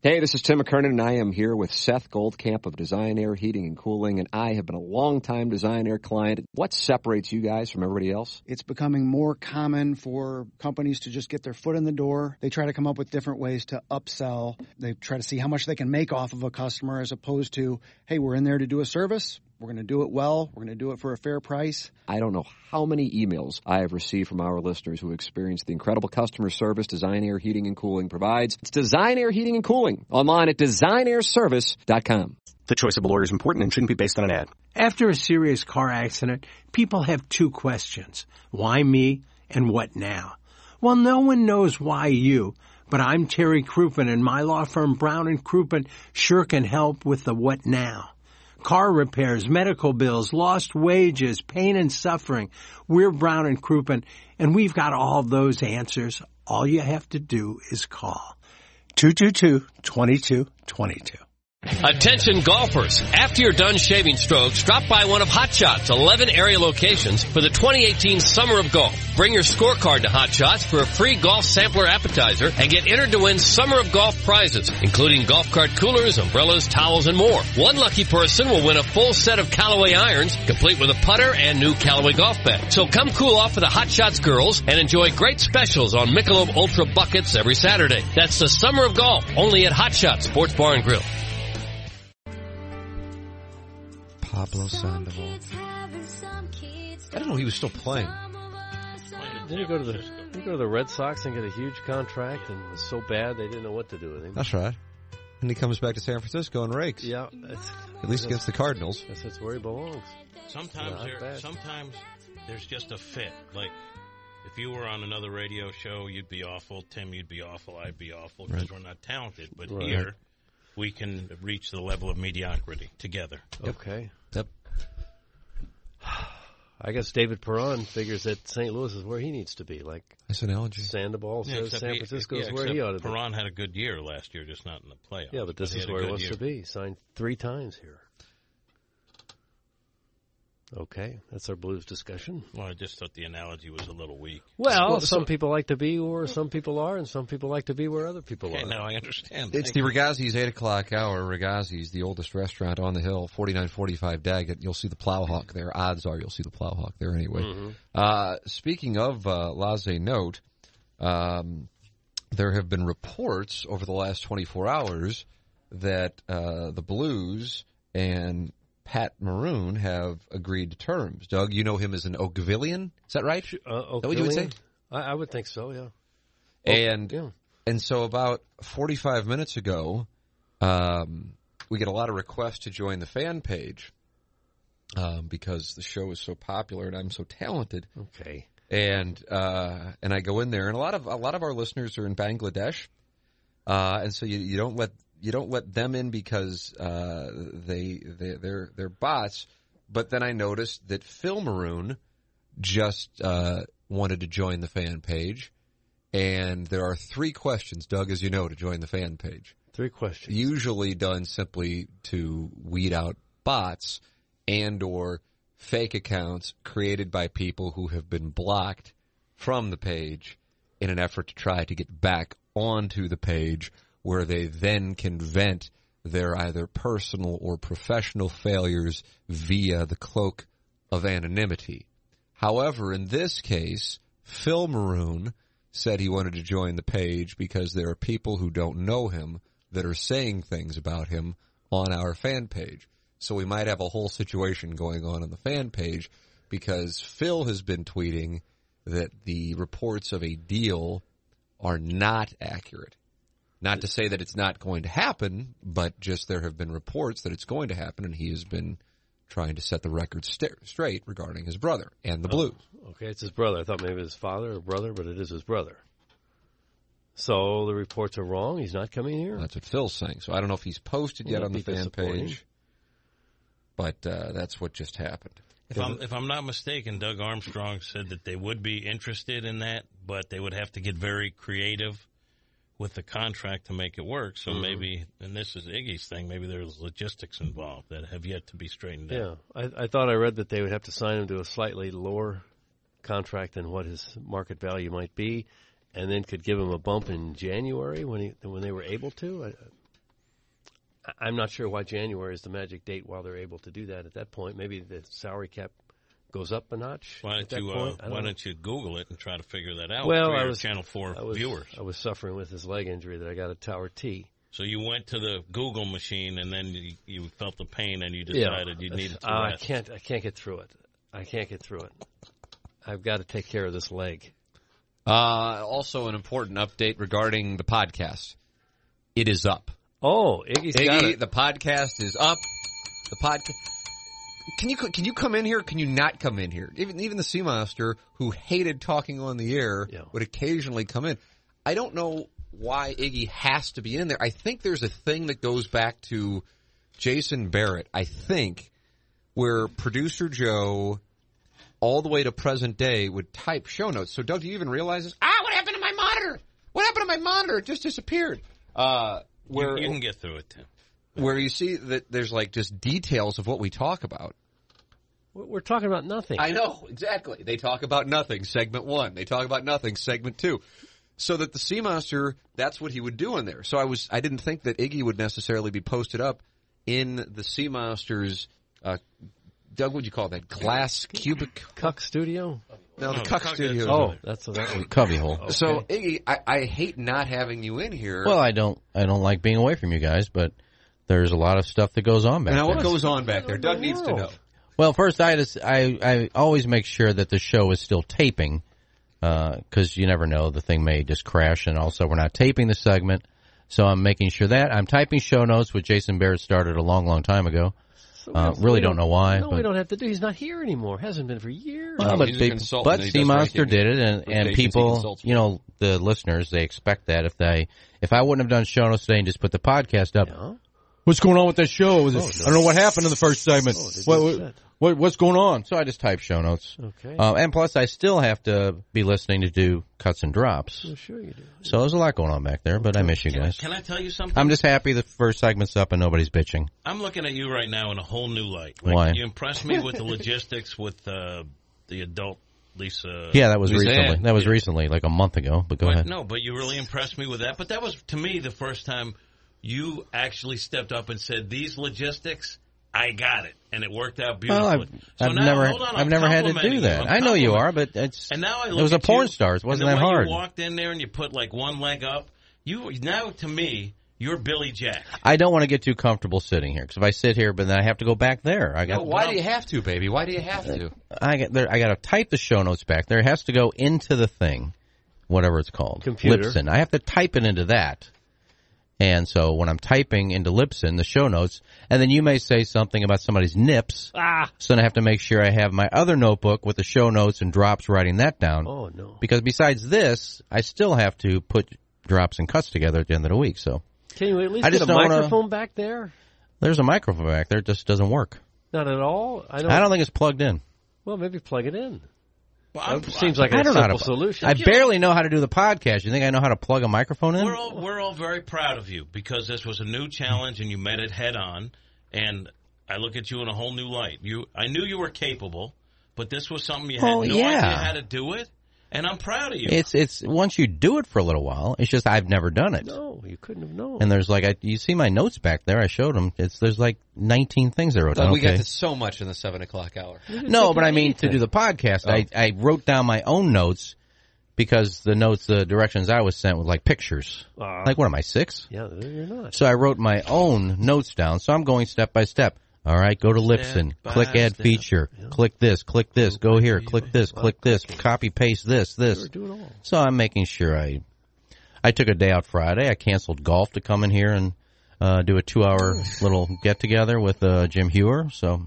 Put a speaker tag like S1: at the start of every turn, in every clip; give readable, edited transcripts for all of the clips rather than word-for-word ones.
S1: Hey, this is Tim McKernan, and I am here with Seth Goldcamp of Design Air Heating and Cooling, and I have been a long-time Design Air client. What separates you guys from everybody else?
S2: It's becoming more common for companies to just get their foot in the door. They try to come up with different ways to upsell. They try to see how much they can make off of a customer as opposed to, hey, we're in there to do a service. We're going to do it well. We're going to do it for a fair price.
S1: I don't know how many emails I have received from our listeners who experience the incredible customer service Design Air Heating and Cooling provides. It's Design Air Heating and Cooling, online at designairservice.com.
S3: The choice of a lawyer is important and shouldn't be based on an ad.
S4: After a serious car accident, people have two questions. Why me and what now? Well, no one knows why you, but I'm Terry Crouppen, and my law firm Brown & Crouppen sure can help with the what now. Car repairs, medical bills, lost wages, pain and suffering. We're Brown & Crouppen, and we've got all those answers. All you have to do is call 222-2222.
S5: Attention golfers. After you're done shaving strokes, drop by one of Hot Shots' 11 area locations for the 2018 Summer of Golf. Bring your scorecard to Hot Shots for a free golf sampler appetizer and get entered to win Summer of Golf prizes, including golf cart coolers, umbrellas, towels, and more. One lucky person will win a full set of Callaway irons, complete with a putter and new Callaway golf bag. So come cool off with the Hot Shots girls and enjoy great specials on Michelob Ultra buckets every Saturday. That's the Summer of Golf, only at Hot Shots Sports Bar and Grill.
S6: Pablo Sandoval. I didn't know he was still playing.
S7: Didn't he go to the Red Sox and get a huge contract and was so bad they didn't know what to do with him?
S6: That's right. And he comes back to San Francisco and rakes.
S7: Yeah.
S6: At least against the Cardinals.
S7: That's where he belongs.
S8: Sometimes there's just a fit. Like, if you were on another radio show, you'd be awful. Tim, you'd be awful. I'd be awful because we're not talented. But here, we can reach the level of mediocrity together.
S7: Okay.
S6: Yep.
S7: I guess David Perron figures that St. Louis is where he needs to be. Like
S6: nice analogy.
S7: Sandoval says San Francisco is where he ought to be.
S8: Perron had a good year last year, just not in the playoffs.
S7: Yeah, but this is where he wants to be. Signed 3 times here. Okay, that's our Blues discussion.
S8: Well, I just thought the analogy was a little weak.
S7: Well, some people like to be where some people are, and some people like to be where other people are.
S8: Now I understand.
S6: It's the Ragazzi's 8 o'clock hour. Ragazzi's, the oldest restaurant on the hill, 4945 Daggett. You'll see the Plowhawk there. Odds are you'll see the Plowhawk there anyway. Mm-hmm. Speaking of Laissez Note, there have been reports over the last 24 hours that the Blues and Pat Maroon have agreed to terms. Doug, you know him as an Oakvillian. Is that right? Is that what you would say?
S7: I would think so, yeah.
S6: And so about 45 minutes ago, we get a lot of requests to join the fan page because the show is so popular and I'm so talented.
S7: Okay.
S6: And I go in there, and a lot of our listeners are in Bangladesh, and so you don't let them in because they're bots. But then I noticed that Phil Maroon just wanted to join the fan page, and there are 3 questions, Doug, as you know, to join the fan page.
S7: 3 questions.
S6: Usually done simply to weed out bots and or fake accounts created by people who have been blocked from the page in an effort to try to get back onto the page, where they then can vent their either personal or professional failures via the cloak of anonymity. However, in this case, Phil Maroon said he wanted to join the page because there are people who don't know him that are saying things about him on our fan page. So we might have a whole situation going on the fan page because Phil has been tweeting that the reports of a deal are not accurate. Not to say that it's not going to happen, but just there have been reports that it's going to happen, and he has been trying to set the record straight regarding his brother and the Blues.
S7: Okay, it's his brother. I thought maybe his father or brother, but it is his brother. So the reports are wrong? He's not coming here?
S6: That's what Phil's saying. So I don't know if he's posted yet on the fan page, but that's what just happened.
S8: If I'm not mistaken, Doug Armstrong said that they would be interested in that, but they would have to get very creative with the contract to make it work. So maybe, and this is Iggy's thing, maybe there's logistics involved that have yet to be straightened out.
S7: Yeah, I thought I read that they would have to sign him to a slightly lower contract than what his market value might be, and then could give him a bump in January when they were able to. I'm not sure why January is the magic date while they're able to do that at that point. Maybe the salary cap goes up a notch.
S8: Why don't you Google it and try to figure that out?
S7: Well,
S8: for
S7: I
S8: your
S7: was
S8: Channel 4 viewers.
S7: I was suffering with this leg injury that I got at Tower T.
S8: So you went to the Google machine and then you felt the pain and you decided you needed to rest.
S7: I can't get through it. I've got to take care of this leg.
S6: Also, an important update regarding the podcast. It is up.
S7: Oh, Iggy's got it.
S6: The podcast is up. The podcast. Can you come in here? Can you not come in here? Even the Sea Monster, who hated talking on the air, would occasionally come in. I don't know why Iggy has to be in there. I think there's a thing that goes back to Jason Barrett, I think, where producer Joe, all the way to present day, would type show notes. So, Doug, do you even realize this? What happened to my monitor? What happened to my monitor? It just disappeared.
S8: You can get through it, Tim.
S6: Where you see that there's like just details of what we talk about.
S7: We're talking about nothing.
S6: I know, exactly. They talk about nothing, segment 1. They talk about nothing, segment 2. So that the Sea Monster, that's what he would do in there. So I didn't think that Iggy would necessarily be posted up in the Sea Monster's, Doug, what would you call that? Glass cubic?
S7: Cuck studio?
S6: No, the Cuck studio.
S7: Oh, that's
S9: cubbyhole.
S6: Okay. So, Iggy, I hate not having you in here.
S9: Well, I don't like being away from you guys, but there's a lot of stuff that goes on back there.
S6: Now, what goes on back there? Doug needs to know.
S9: Well, first, I always make sure that the show is still taping, because you never know, the thing may just crash, and also we're not taping the segment, so I'm making sure that. I'm typing show notes, which Jason Barrett started a long, long time ago. Really don't know why.
S7: No, we don't have to do. He's not here anymore. Hasn't been for years.
S9: Well, but Sea Monster did it, and people, the listeners, they expect that. If I wouldn't have done show notes today and just put the podcast up, what's going on with that show? I don't know what happened in the first segment. What's going on? So I just type show notes.
S7: Okay.
S9: And plus, I still have to be listening to do cuts and drops.
S7: Well, sure you do.
S9: So there's a lot going on back there, but I miss you guys.
S8: Can I tell you something?
S9: I'm just happy the first segment's up and nobody's bitching.
S8: I'm looking at you right now in a whole new light.
S9: Why?
S8: You impressed me with the logistics with the adult Lisa.
S9: Yeah, that was
S8: Lisa
S9: recently.
S8: Ann.
S9: That was recently, like a month ago. But go ahead.
S8: No, but you really impressed me with that. But that was, to me, the first time you actually stepped up and said, "These logistics, I got it," and it worked out beautifully.
S9: Well, I've never had to do that. I know you are, but it's.
S8: And now I look
S9: it was
S8: at
S9: a porn
S8: you,
S9: star. It wasn't
S8: and
S9: that
S8: the way
S9: hard.
S8: You walked in there and you put like one leg up. Now to me, you're Billy Jack.
S9: I don't want to get too comfortable sitting here because if I sit here, but then I have to go back there.
S6: Why do you have to, baby? Why do you have to?
S9: I got to type the show notes back there. It has to go into the thing, whatever it's called,
S7: computer.
S9: Libsyn. I have to type it into that. And so when I'm typing into Libsyn, the show notes, and then you may say something about somebody's nips. So then I have to make sure I have my other notebook with the show notes and drops writing that down.
S7: Oh, no.
S9: Because besides this, I still have to put drops and cuts together at the end of the week. So
S7: can you at least get a microphone back there?
S9: There's a microphone back there. It just doesn't work.
S7: Not at all?
S9: I don't think it's plugged in.
S7: Well, maybe plug it in.
S8: Well,
S7: seems like a simple solution.
S9: I barely know how to do the podcast. You think I know how to plug a microphone in?
S8: We're all very proud of you because this was a new challenge and you met it head on. And I look at you in a whole new light. I knew you were capable, but this was something you had no idea how to do it. And I'm proud of you.
S9: It's once you do it for a little while, it's just I've never done it.
S7: No, you couldn't have known.
S9: And there's you see my notes back there. I showed them. There's like 19 things I wrote down.
S6: We got to so much in the 7 o'clock hour.
S9: No, but I mean to do the podcast, I wrote down my own notes because the directions I was sent with like pictures. Like what am I, 6?
S7: Yeah, you're not.
S9: So I wrote my own notes down. So I'm going step by step. All right, go to Libsyn, click add feature, click this, go here, click this, copy, paste this. So I'm making sure I took a day out Friday. I canceled golf to come in here and do a 2-hour little get-together with Jim Hewer. So,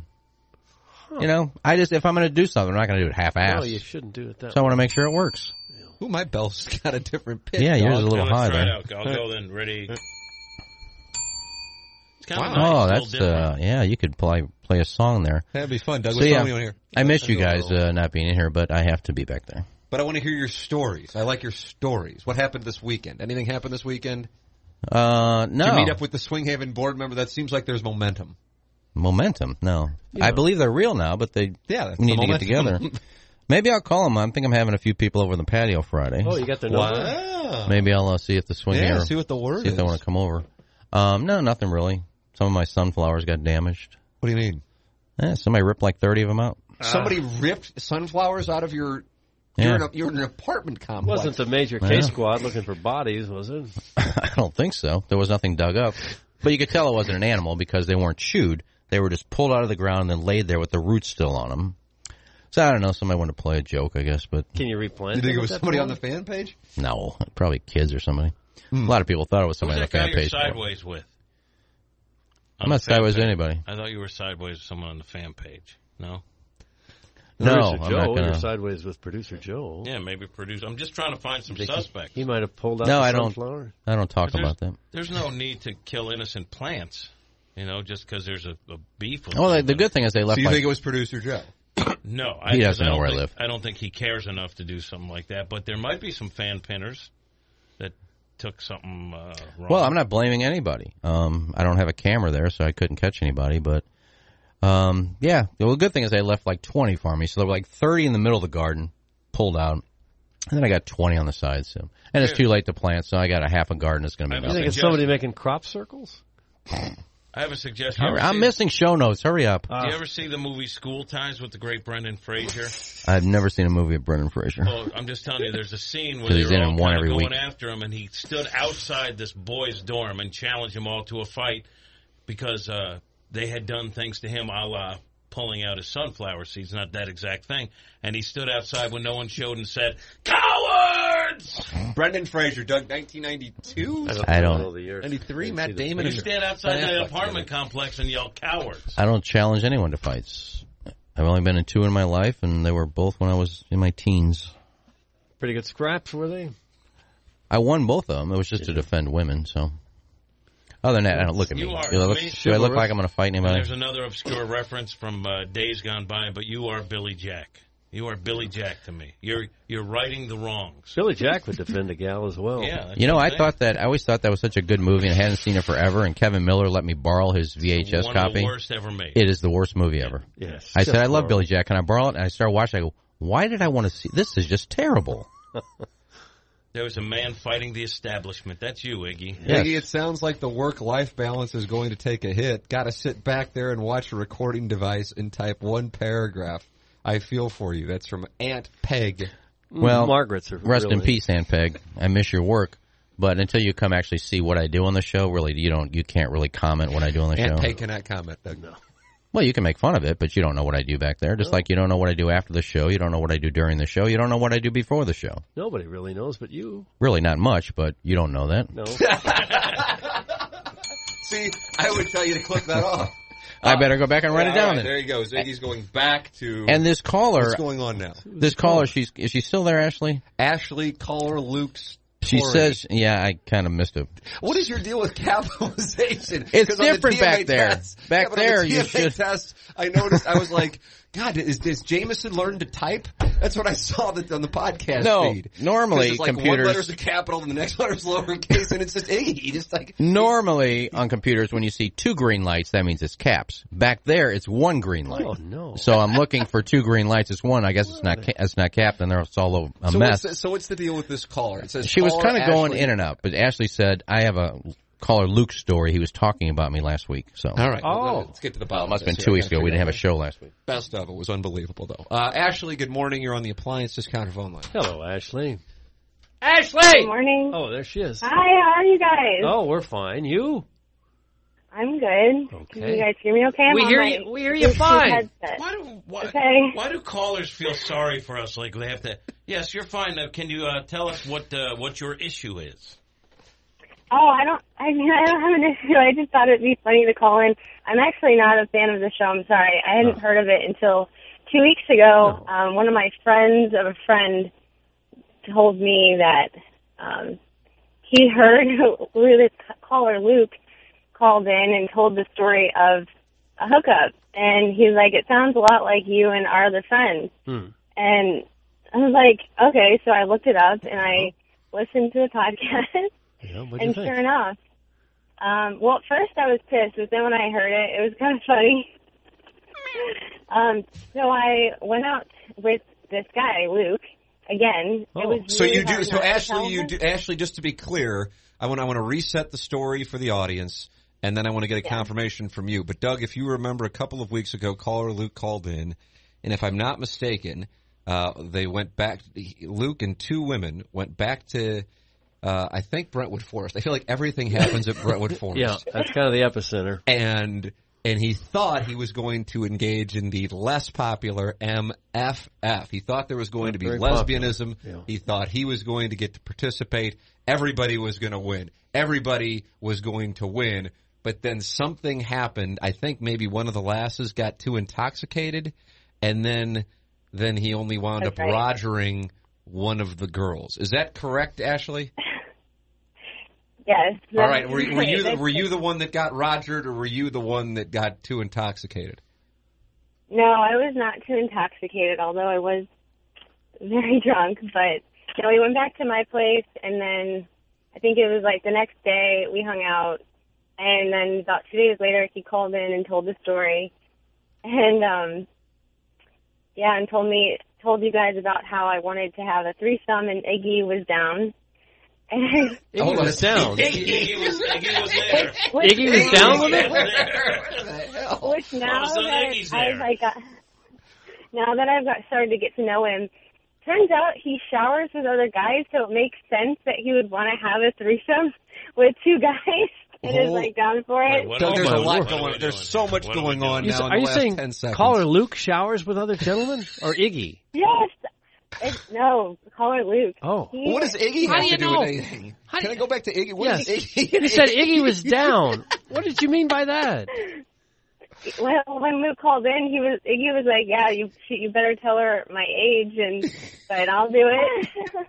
S9: if I'm going to do something, I'm not going to do it half-assed.
S7: No, you shouldn't do it that way.
S9: So I want to make sure it works.
S6: Ooh, my bell's got a different pitch.
S9: Yeah, yours is a little high there.
S8: I'll go then. Ready?
S9: Wow. Nice, that's you could play a song there.
S6: That'd be fun, Doug.
S9: So, I miss you guys not being in here, but I have to be back there.
S6: But I want to hear your stories. I like your stories. What happened this weekend? Anything happened this weekend?
S9: No.
S6: Did you meet up with the Swing Haven board member? That seems like there's momentum.
S9: Momentum? No. Yeah. I believe they're real now, but they need to get together. Maybe I'll call them. I think I'm having a few people over in the patio Friday.
S7: Oh, you got their number?
S6: Wow.
S9: Maybe I'll see if the Swing Haven.
S6: See what the word is.
S9: See if they want to come over. No, nothing really. Some of my sunflowers got damaged.
S6: What do you mean?
S9: Somebody ripped like 30 of them out.
S6: Somebody ripped sunflowers out of your...
S9: Yeah.
S6: You're in an apartment complex.
S7: Wasn't the major K squad looking for bodies, was it?
S9: I don't think so. There was nothing dug up. But you could tell it wasn't an animal because they weren't chewed. They were just pulled out of the ground and then laid there with the roots still on them. So I don't know. Somebody wanted to play a joke, I guess. But
S7: Can you replant
S6: You think it was somebody
S7: point?
S6: on the fan page?
S9: No, probably kids or somebody. A lot of people thought it was somebody on
S8: Who's
S9: the
S8: that
S9: fan
S8: guy
S9: page.
S8: you're sideways with?
S9: I'm not sideways with anybody.
S8: I thought you were sideways with someone on the fan page. No?
S9: No,
S7: Producer
S9: I'm
S7: Joe,
S9: not going
S7: you're
S9: to.
S7: sideways with producer Joe.
S8: Yeah, maybe produce. I'm just trying to find some suspects.
S7: He might have pulled out
S9: No,
S7: the
S9: I don't.
S7: sunflower.
S9: I don't talk about that.
S8: There's no need to kill innocent plants, just because there's a beef with
S9: Well, the
S8: somebody.
S9: good thing is they left.
S6: So you
S9: like,
S6: think it was producer Joe?
S8: No,
S9: He doesn't know
S8: don't
S9: where I
S8: think-
S9: live.
S8: I don't think he cares enough to do something like that. But there might be some fan pinners that took something wrong.
S9: Well, I'm not blaming anybody. I don't have a camera there, so I couldn't catch anybody. But yeah, the good thing is they left like 20 for me. So there were like 30 in the middle of the garden, pulled out, and then I got 20 on the side. So, and it's too late to plant, so I got a half a garden that's going to be
S7: You
S9: nothing.
S7: think it's somebody making crop circles?
S8: I have a suggestion.
S9: I'm missing show notes. Hurry up.
S8: Do you ever see the movie School Times with the great Brendan Fraser?
S9: I've never seen a movie of Brendan Fraser.
S8: Well, I'm just telling you, there's a scene where
S9: 'Cause
S8: they
S9: he's
S8: were
S9: in
S8: all
S9: one
S8: kind of
S9: every
S8: going
S9: week.
S8: after him, and he stood outside this boy's dorm and challenged them all to a fight because they had done things to him a la pulling out his sunflower seeds, not that exact thing. And he stood outside when no one showed and said, "Cowards!"
S6: Brendan Fraser, Doug, 1992?
S9: I don't-
S7: know the year.
S6: 93, Matt Damon.
S8: You stand outside
S6: Ben
S8: the
S6: Affleck
S8: apartment complex and yell, "Cowards!"
S9: I don't challenge anyone to fights. I've only been in 2 in my life, and they were both when I was in my teens.
S7: Pretty good scraps, were they?
S9: I won both of them. It was just to defend women, so. Other than that, I don't look at me.
S8: You are-
S9: Do I look,
S8: to me,
S9: do I look like I'm going to fight
S8: And
S9: anybody?
S8: there's another obscure reference from days gone by, but you are Billy Jack. You are Billy Jack to me. You're righting the wrongs.
S7: Billy Jack would defend a gal as well.
S8: Yeah. that's
S9: You know,
S8: what I'm
S9: I always thought that was such a good movie and I hadn't seen it forever, and Kevin Miller let me borrow his VHS
S8: one
S9: copy.
S8: of the worst ever made.
S9: It is the worst movie ever.
S7: Yes.
S9: I said, I love
S7: horrible.
S9: Billy Jack. Can I borrow it? And I started watching. I go, why did I want to see? This is just terrible.
S8: There was a man fighting the establishment. That's you, Iggy.
S9: Yes.
S6: Iggy, it sounds like the work-life balance is going to take a hit. Got to sit back there and watch a recording device and type one paragraph. I feel for you. That's from Aunt Peg.
S9: Well,
S7: Margaret's are
S9: rest in
S7: really-
S9: peace, Aunt Peg. I miss your work. But until you come actually see what I do on the show, really, you can't really comment what I do on the show.
S6: Aunt Peg cannot comment, Doug. No.
S9: Well, you can make fun of it, but you don't know what I do back there. Just like you don't know what I do after the show. You don't know what I do during the show. You don't know what I do before the show.
S7: Nobody really knows but you.
S9: Really not much, but you don't know that.
S7: No.
S6: See, I would tell you to click that off.
S9: I better go back and write it down then.
S6: There you go. Iggy's going back to...
S9: And this caller...
S6: What's going on now?
S9: This caller, is she still there, Ashley?
S6: Ashley, caller Luke's...
S9: She
S6: Story.
S9: says, yeah, I kind of missed it.
S6: What is your deal with capitalization?
S9: It's
S6: 'Cause on the
S9: different back
S6: TMA
S9: there.
S6: Test,
S9: Back
S6: but on
S9: there,
S6: the
S9: you
S6: TMA
S9: should-
S6: Test, I noticed, I was like, God, is Jameson learn to type? That's what I saw that on the podcast
S9: No,
S6: feed.
S9: normally
S6: 'Cause it's like
S9: computers-
S6: one letter's a capital and the next letter's lowercase, and it's just Iggy. Just like...
S9: Normally, on computers, when you see 2 green lights, that means it's caps. Back there, it's 1 green light.
S7: Oh, no.
S9: So I'm looking for 2 green lights. It's 1. I guess it's not capped, and it's all a mess.
S6: So what's the deal with this caller? It says
S9: She was
S6: caller
S9: kind of going
S6: Ashley.
S9: in and out, but Ashley said, I have a caller Luke story. He was talking about me last week. So.
S6: All right.
S7: Oh.
S6: Let's get to the
S9: Well,
S6: bottom.
S9: it must have
S6: of
S9: been
S6: this
S9: 2
S6: here.
S9: weeks ago. We didn't have a show last week.
S6: Best of it was unbelievable, though. Ashley, good morning. You're on the appliance discounter phone line.
S7: Hello, Ashley.
S10: Good morning.
S7: Oh, there she is.
S10: Hi, how are you guys?
S7: Oh, we're fine. You?
S10: I'm good.
S7: Okay.
S10: Can you guys hear me okay? I'm
S7: We
S10: on
S7: hear
S10: my
S7: you- we hear you
S10: Bluetooth
S7: fine.
S10: headset.
S8: Why
S10: Okay.
S8: do callers feel sorry for us? Like they have to. Yes, you're fine. Can you tell us what your issue is?
S10: Oh, I don't have an issue. I just thought it'd be funny to call in. I'm actually not a fan of the show. I'm sorry. I hadn't heard of it until 2 weeks ago. One of my friends of a friend told me that he heard the caller Luke called in and told the story of a hookup. And he's like, it sounds a lot like you and our other friends. And I was like, okay. So I looked it up and I listened to the podcast.
S7: Yeah, what'd you
S10: And
S7: think?
S10: sure enough, well, at first I was pissed, but then when I heard it, it was kind of funny. So I went out with this guy, Luke, again. It was
S6: So
S10: really
S6: you do.
S10: hard
S6: So
S10: not to
S6: Ashley,
S10: tell
S6: you
S10: him.
S6: do. Ashley, just to be clear, I want to reset the story for the audience. and then I want to get a confirmation from you. But, Doug, if you remember a couple of weeks ago, caller Luke called in, and if I'm not mistaken, they went back, Luke and two women went back to, I think, Brentwood Forest. I feel like everything happens at Brentwood Forest.
S7: Yeah, that's kind of the epicenter.
S6: And he thought he was going to engage in the less popular MFF. He thought there was going to be lesbianism. Yeah. He thought he was going to get to participate. Everybody was going to win. Everybody was going to win. But then something happened. I think maybe one of the lasses got too intoxicated, and then he only wound up rogering one of the girls. Is that correct, Ashley?
S10: Yes.
S6: All right. Were you the one that got rogered, or were you the one that got too intoxicated?
S10: No, I was not too intoxicated, although I was very drunk. But we went back to my place, and then I think it was like the next day we hung out, and then about 2 days later he called in and told the story, and and told you guys about how I wanted to have a threesome, and Iggy was down.
S7: Iggy was down.
S8: Iggy was there.
S7: Iggy was down with it?
S10: Which now that I've got started to get to know him, turns out he showers with other guys, so it makes sense that he would want to have a threesome with two guys and is down for it.
S6: There's a lot going on. There's so much going on now.
S7: Are you saying caller Luke showers with other gentlemen or Iggy?
S10: Yes. No, caller Luke.
S6: Oh. What does Iggy have to do with anything? Can I go back to Iggy? What is Iggy?
S7: You said Iggy was down. What did you mean by that?
S10: Well, when Luke called in, Iggy was like, "Yeah, you better tell her my age, but I'll do it."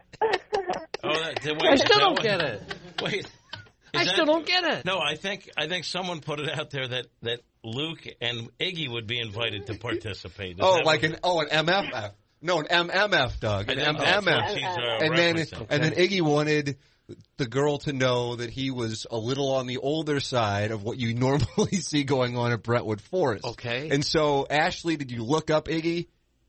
S7: I still don't get it.
S8: Wait,
S7: I still don't get it.
S8: No, I think someone put it out there that Luke and Iggy would be invited to participate.
S6: An MFF. No, an MMF, Doug. An MMF. And then Iggy wanted the girl to know that he was a little on the older side of what you normally see going on at Brentwood Forest.
S7: Okay.
S6: And so, Ashley, did you look up Iggy?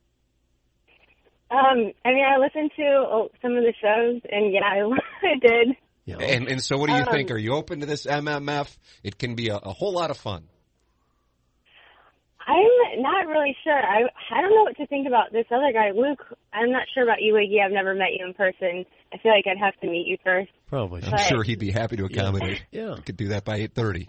S10: I listened to some of the shows, and I did.
S6: Yeah. And so what do you think? Are you open to this MMF? It can be a whole lot of fun.
S10: I'm not really sure. I don't know what to think about this other guy, Luke. I'm not sure about you, Iggy. I've never met you in person. I feel like I'd have to meet you first.
S7: Probably.
S6: I'm sure he'd be happy to accommodate.
S7: Yeah.
S6: You could do that by 8:30.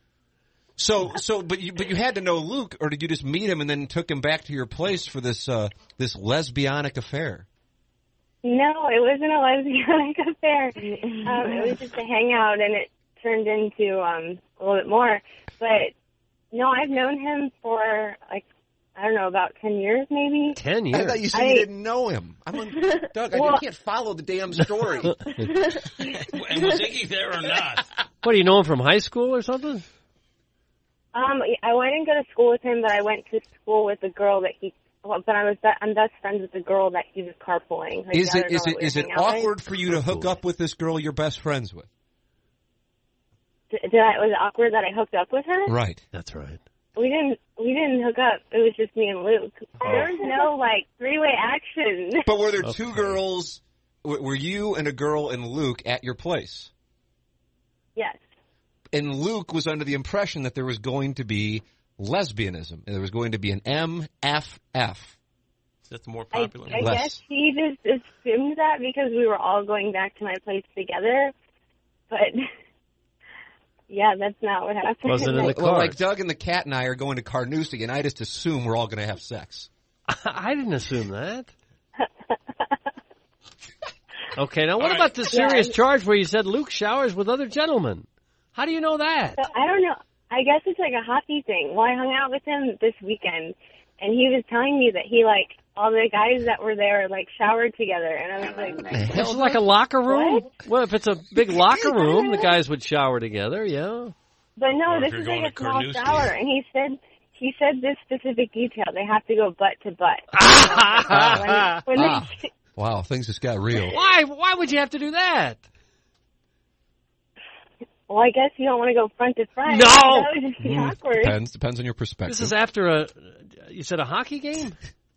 S6: But you had to know Luke, or did you just meet him and then took him back to your place for this lesbianic affair?
S10: No, it wasn't a lesbianic affair. It was just a hangout, and it turned into a little bit more. But no, I've known him for about 10 years, maybe.
S7: 10 years?
S6: I thought you said you didn't know him. Doug, I can't follow the damn story.
S8: And was Iggy there or not?
S7: What, do you know him from high school or something?
S10: I didn't go to school with him, but I went to school with the girl that I'm best friends with the girl that he was carpooling.
S6: Is it awkward for you to hook up with this girl you're best friends with?
S10: Was it awkward that I hooked up with her?
S6: Right.
S7: That's right.
S10: We didn't hook up. It was just me and Luke. There was no three-way action.
S6: But were there two girls? Were you and a girl and Luke at your place?
S10: Yes.
S6: And Luke was under the impression that there was going to be lesbianism. There was going to be an MFF.
S8: Is that the more popular?
S10: I guess he just assumed that because we were all going back to my place together. But yeah, that's not what happened.
S7: Wasn't in the
S6: Well, like Doug and the cat and I are going to Carnoustie, and I just assume we're all going to have sex.
S7: I didn't assume that. Okay, now what about the serious charge where you said Luke showers with other gentlemen? How do you know that?
S10: So, I don't know. I guess it's like a hockey thing. Well, I hung out with him this weekend, and he was telling me that he, all the guys that were there, showered together. And I was like...
S7: This is like a locker room?
S10: What?
S7: Well, if it's a big locker room, the guys would shower together, yeah.
S10: But no, this is like a small shower. And he said this specific detail. They have to go butt to butt.
S6: Wow, things just got real.
S7: Why would you have to do that?
S10: Well, I guess you don't want to go front to front.
S7: No!
S10: That would just be awkward.
S6: Depends on your perspective.
S7: This is after you said a hockey game?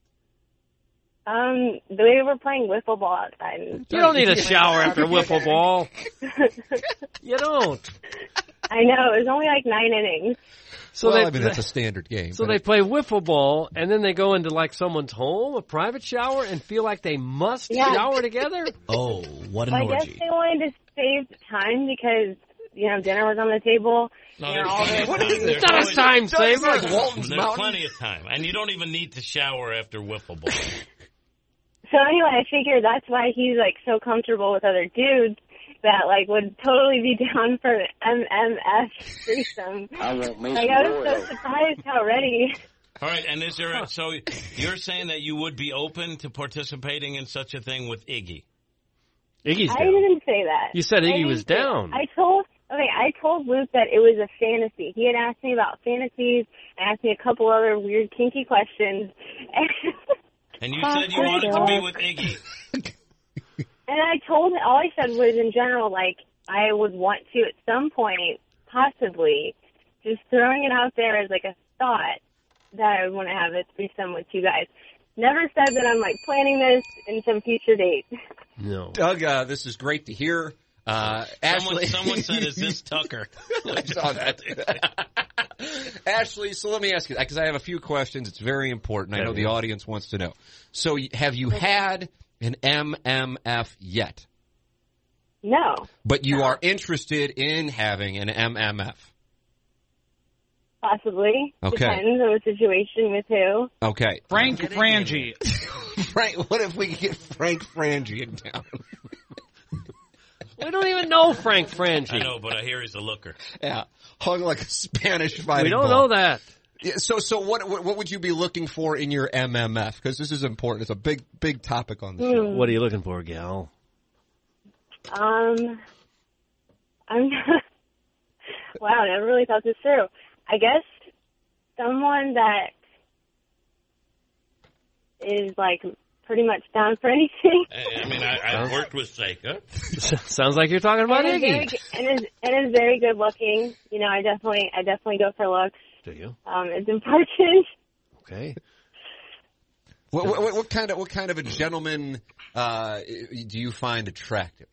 S10: They were playing wiffle ball outside.
S7: You don't need a shower after wiffle ball. You don't.
S10: I know, it was only like 9 innings.
S6: So well, I mean, that's a standard game.
S11: So they play wiffle ball, and then they go into like someone's home, a private shower, and feel like they must shower together?
S12: Oh, what an
S10: orgy. I guess they wanted to save time because, dinner was on the table.
S8: No,
S11: it's not a time saver.
S8: Like Walton's There's plenty of time. And you don't even need to shower after wiffle ball.
S10: So anyway, I figured that's why he's like so comfortable with other dudes that like would totally be down for an MMF threesome. I won't make I was so surprised how ready.
S8: All right, and is there? So you're saying that you would be open to participating in such a thing with Iggy?
S11: Iggy's down.
S10: I didn't say that.
S11: You said Iggy was down.
S10: I told Luke that it was a fantasy. He had asked me about fantasies and asked me a couple other weird kinky questions.
S8: And you said you wanted to be with Iggy.
S10: And I told him, all I said was in general, like, I would want to at some point, possibly, just throwing it out there as like a thought that I would want to have a threesome with you guys. Never said that I'm like planning this in some future date.
S11: No.
S6: Doug, this is great to hear. Ashley.
S8: Someone said, is this Tucker?
S6: I saw that. Ashley, so let me ask you, because I have a few questions. It's very important. I know the audience wants to know. So have you had an MMF yet?
S10: No.
S6: But you are interested in having an MMF?
S10: Possibly.
S6: Okay.
S10: Depends on the situation with who.
S6: Okay.
S13: Frank Frangie.
S6: Frank, what if we could get Frank Frangie in town?
S11: We don't even know Frank Frangie.
S8: I know, but I hear he's a looker.
S6: Yeah. Hung like a Spanish fighting
S11: We don't
S6: ball.
S11: know that.
S6: Yeah, so what would you be looking for in your MMF? Because this is important. It's a big topic on the show.
S11: What are you looking for, gal?
S10: I'm wow, I never really thought this through. I guess someone that is like pretty much down for anything.
S8: I mean, I've worked with Seika.
S11: Sounds like you're talking about Iggy.
S10: And is very good looking. I definitely go for looks.
S11: Do you?
S10: It's important.
S11: Okay.
S6: What kind of a gentleman do you find attractive?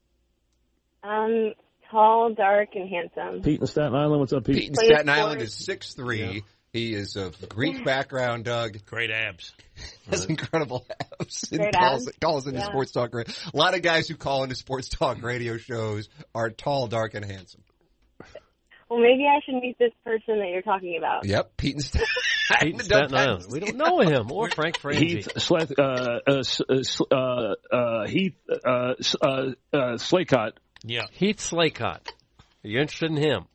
S10: Tall, dark, and handsome.
S14: Pete in Staten Island. What's up, Pete?
S6: Pete in Staten Island is 6'3". Yeah. He is of Greek background, Doug.
S8: Great abs.
S6: Has incredible abs.
S10: Great
S6: calls into sports talk radio. A lot of guys who call into sports talk radio shows are tall, dark, and handsome.
S10: Well, maybe I should meet this person that you're talking about.
S6: Yep, Pete in Staten
S11: Island. We don't know him or Frank Frangie.
S14: Heath Slaycott.
S8: Yeah,
S11: Heath Slaycott. Are you interested in him?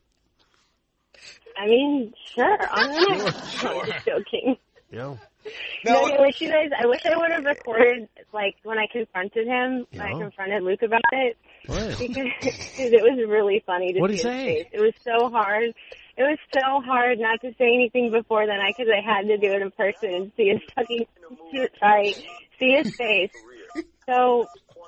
S10: I mean, sure. I'm just joking.
S11: Yeah.
S10: No, I wish I would have recorded, like, when I confronted him, when I confronted Luke about it.
S11: What?
S10: Because it was really funny to see his face. It was so hard. It was so hard not to say anything before then, because I had to do it in person and see his face. So,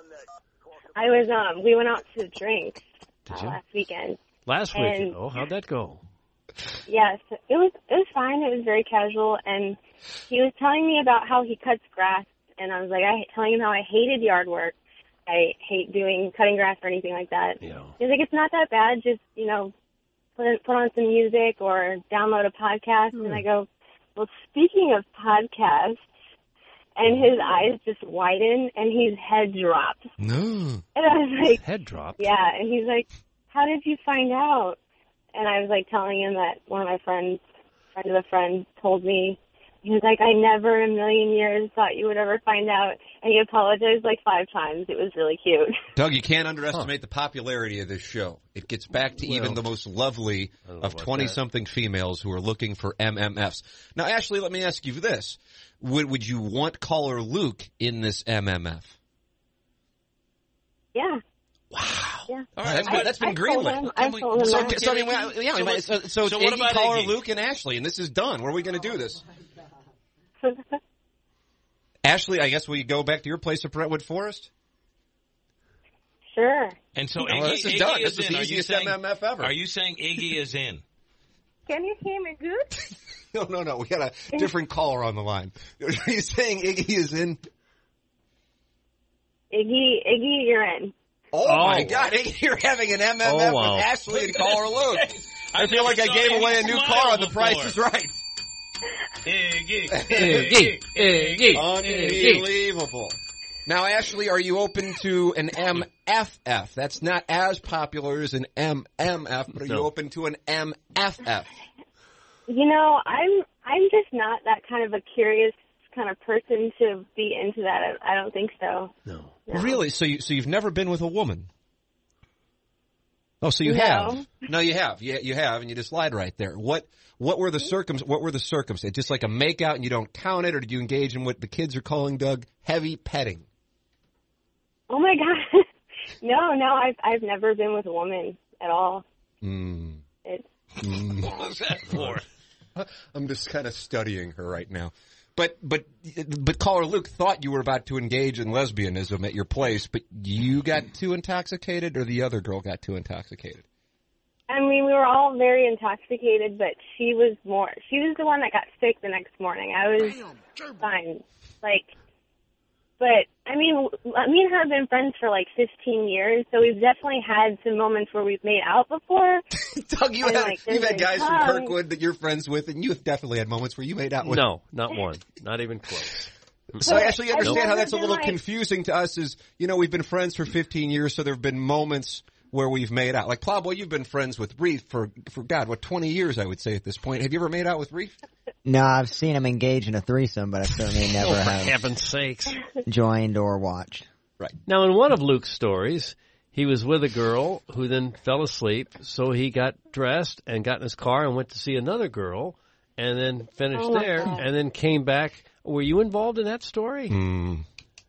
S10: we went out to drinks last weekend.
S11: Last weekend? Oh, how'd that go?
S10: Yes, it was fine. It was very casual, and he was telling me about how he cuts grass, and I was like, telling him how I hated yard work. I hate cutting grass or anything like that.
S11: Yeah.
S10: He's like, it's not that bad. Just put on some music or download a podcast. And I go, well, speaking of podcasts, and his eyes just widen, and his head dropped.
S6: No.
S10: And I was like,
S11: head dropped.
S10: Yeah, and he's like, how did you find out? And I was like telling him that one of my friend of a friend told me. He was like, I never in a million years thought you would ever find out. And he apologized like 5 times. It was really cute.
S6: Doug, you can't underestimate the popularity of this show. It gets back to even the most lovely of 20-something females who are looking for MMFs. Now, Ashley, let me ask you this. Would you want caller Luke in this MMF?
S10: Yeah.
S6: Wow.
S10: Yeah.
S6: All right, that's been greenlit. So it's Iggy, caller Luke, and Ashley, and this is done. Where are we going to do this? Ashley, I guess we go back to your place of Brentwood Forest?
S10: Sure.
S8: And so
S6: this is done. This is the easiest MMF ever.
S8: Are you saying Iggy is in?
S10: Can you hear me good?
S6: No. We got a different caller on the line. Are you saying Iggy is in?
S10: Iggy, you're in.
S6: Oh, my God. You're having an MMF with Ashley and caller Luke. I feel like I gave away a new car on The Price is Right.
S11: Iggy.
S6: Unbelievable. Now, Ashley, are you open to an MFF? That's not as popular as an MMF, but are you open to an MFF?
S10: You know, I'm just not that kind of a curious kind of person to be into that. I don't think so.
S6: No. Really? So you've never been with a woman? Oh, so you have? No, you have. You have, and you just lied right there. What were the circumstances? Just like a makeout and you don't count it, or did you engage in what the kids are calling, Doug, heavy petting?
S10: Oh my God. No, I've never been with a woman at all.
S6: What was that for? I'm just kind of studying her right now. But caller Luke thought you were about to engage in lesbianism at your place, but you got too intoxicated, or the other girl got too intoxicated?
S10: I mean, we were all very intoxicated, but she was the one that got sick the next morning. I was fine. But, I mean, me and her have been friends for 15 years, so we've definitely had some moments where we've made out before.
S6: Doug, you've had guys from Kirkwood that you're friends with, and you've definitely had moments where you made out with.
S11: No, not one. Not even close.
S6: So I actually understand how that's a little confusing to us is, we've been friends for 15 years, so there have been moments where we've made out. Like, Plowboy, you've been friends with Reef for 20 years, I would say, at this point. Have you ever made out with Reef?
S12: No, I've seen him engage in a threesome, but I certainly never have.
S11: For heaven's sakes.
S12: Joined or watched.
S6: Right.
S11: Now, in one of Luke's stories, he was with a girl who then fell asleep, so he got dressed and got in his car and went to see another girl, and then finished there, and then came back. Were you involved in that story?
S10: No.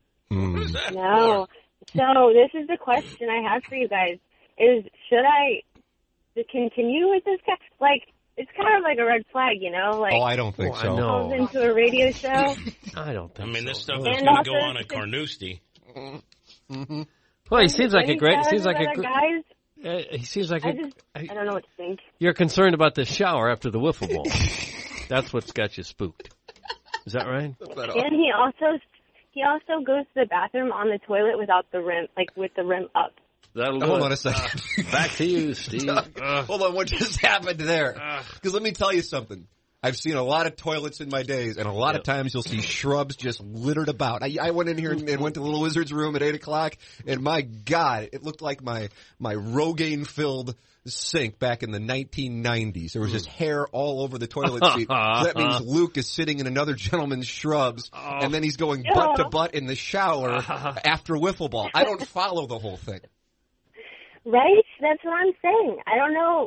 S10: So this is the question I have for you guys. Should I continue with this guy? It's kind of like a red flag,
S6: I don't think so.
S10: Calls into a radio show.
S11: I don't think so.
S8: I mean, this stuff is going to go on at Carnoustie.
S11: Mm-hmm. Well, he seems like a great.
S10: He seems like
S11: he seems like
S10: I don't know what to think.
S11: You're concerned about the shower after the wiffle ball. That's what's got you spooked. Is that right?
S10: And he also goes to the bathroom on the toilet without the rim, with the rim up.
S6: Hold on a second.
S11: Back to you, Steve.
S6: Hold on, what just happened there? Because let me tell you something. I've seen a lot of toilets in my days, and a lot of times you'll see shrubs just littered about. I went in here and went to the Little Wizard's room at 8 o'clock, and my God, it looked like my Rogaine-filled sink back in the 1990s. There was just hair all over the toilet seat. So that means Luke is sitting in another gentleman's shrubs, and then he's going butt to butt in the shower after wiffle ball. I don't follow the whole thing.
S10: Right? That's what I'm saying. I don't know,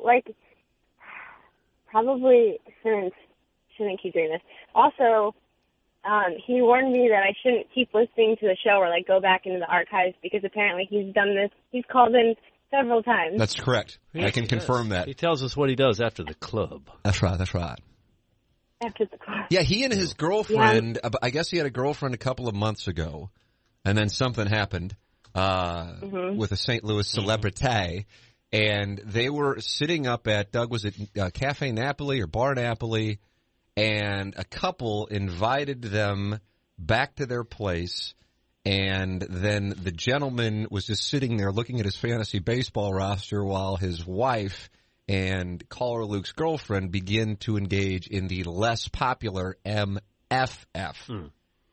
S10: probably shouldn't keep doing this. Also, he warned me that I shouldn't keep listening to the show or, go back into the archives because apparently he's done this. He's called in several times.
S6: That's correct. I can confirm that.
S11: He tells us what he does after the club.
S6: That's right.
S10: After the club.
S6: Yeah, he and his girlfriend, I guess he had a girlfriend a couple of months ago, and then something happened. With a St. Louis celebrity, and they were sitting up at, Doug, was it Cafe Napoli or Bar Napoli, and a couple invited them back to their place, and then the gentleman was just sitting there looking at his fantasy baseball roster while his wife and caller Luke's girlfriend begin to engage in the less popular MFF.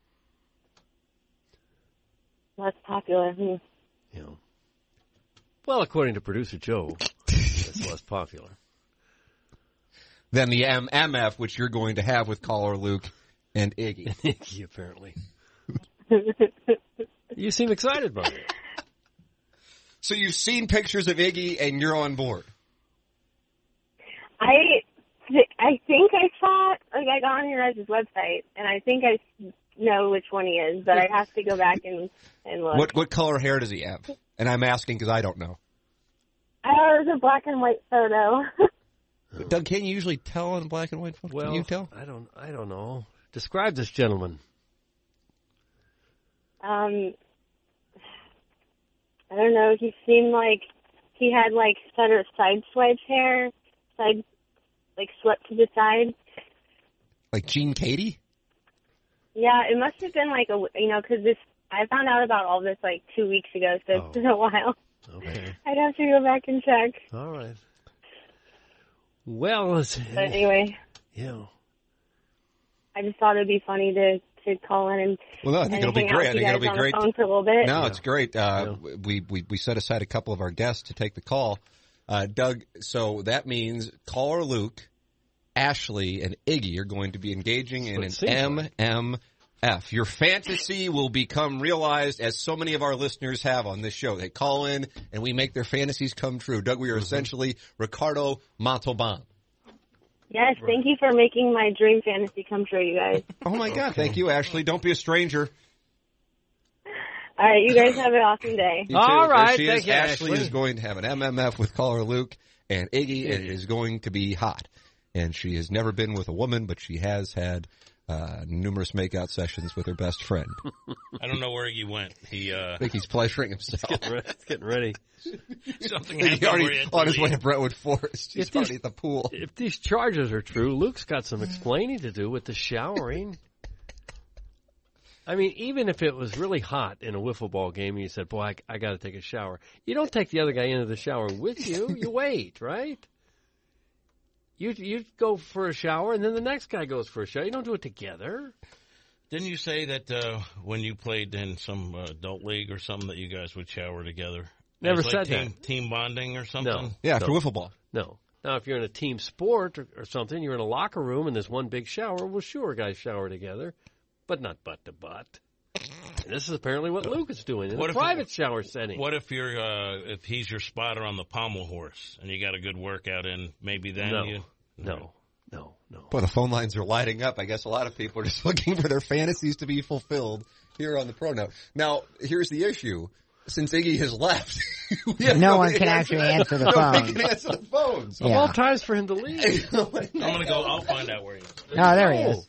S10: Less popular.
S11: Yeah. Well, according to producer Joe, it's less popular
S6: than the MMF, which you're going to have with caller Luke and Iggy.
S11: Iggy, apparently. You seem excited by it.
S6: So you've seen pictures of Iggy and you're on board.
S10: I think I saw I got on your guys' website, and I think I know which one he is, but I have to go back and look.
S6: What color hair does he have? And I'm asking because I don't know.
S10: It was a black and white photo.
S6: Doug, can you usually tell on a black and white photo?
S11: Well,
S6: can you tell?
S11: I don't know. Describe this gentleman.
S10: I don't know. He seemed like he had side swiped hair, swept to the side.
S6: Like Gene Katie?
S10: Yeah, it must have been because I found out about all this 2 weeks ago, so it's been a while.
S11: Okay.
S10: I'd have to go back and check.
S11: All right. Well,
S10: But anyway,
S11: yeah.
S10: I just thought it'd be funny to call in and
S6: Well, no, I think
S10: and
S6: it'll be
S10: hang out
S6: great. I
S10: with
S6: think
S10: you
S6: it'll
S10: guys
S6: be
S10: on
S6: great.
S10: the phone for a little bit.
S6: No, it's great. We set aside a couple of our guests to take the call. Doug, so that means caller Luke, Ashley, and Iggy are going to be engaging in an MMF. Your fantasy will become realized, as so many of our listeners have on this show. They call in, and we make their fantasies come true. Doug, we are essentially Ricardo Montalban.
S10: Yes, thank you for making my dream fantasy come true, you guys.
S6: Oh, my God. Thank you, Ashley. Don't be a stranger.
S10: All right, you guys have an awesome day.
S6: You too.
S11: All right,
S6: There she
S11: thank
S6: is.
S11: you,
S6: Ashley
S11: Ashley.
S6: is going to have an MMF with caller Luke and Iggy, and it is going to be hot. And she has never been with a woman, but she has had numerous makeout sessions with her best friend.
S8: I don't know where he went.
S6: I think he's pleasuring himself.
S11: Getting ready.
S8: Something
S6: He's
S8: happened
S6: already
S8: where he had to
S6: on his way
S8: leave.
S6: to Brentwood Forest. He's already at the pool.
S11: If these charges are true, Luke's got some explaining to do with the showering. I mean, even if it was really hot in a wiffle ball game and you said, boy, I got to take a shower, you don't take the other guy into the shower with you. You wait, right? You go for a shower, and then the next guy goes for a shower. You don't do it together.
S8: Didn't you say that when you played in some adult league or something that you guys would shower together?
S11: Never
S8: As, like,
S11: said
S8: team bonding or something?
S11: No.
S6: Yeah, after
S11: No.
S6: wiffle ball.
S11: No. Now, if you're in a team sport or something, you're in a locker room and there's one big shower, well, sure, guys shower together, but not butt to butt. And this is apparently what Luke is doing in a private shower setting.
S8: What if you're if he's your spotter on the pommel horse and you got a good workout in? Maybe then
S11: No.
S6: Boy, the phone lines are lighting up. I guess a lot of people are just looking for their fantasies to be fulfilled here on the Pro Note. Now, here's the issue. Since Iggy has left,
S12: no one can actually answer the phone.
S6: Nobody can answer the phones.
S11: Of all times for him to leave.
S8: I'm going to go. I'll find out where he is.
S12: Oh, there he is.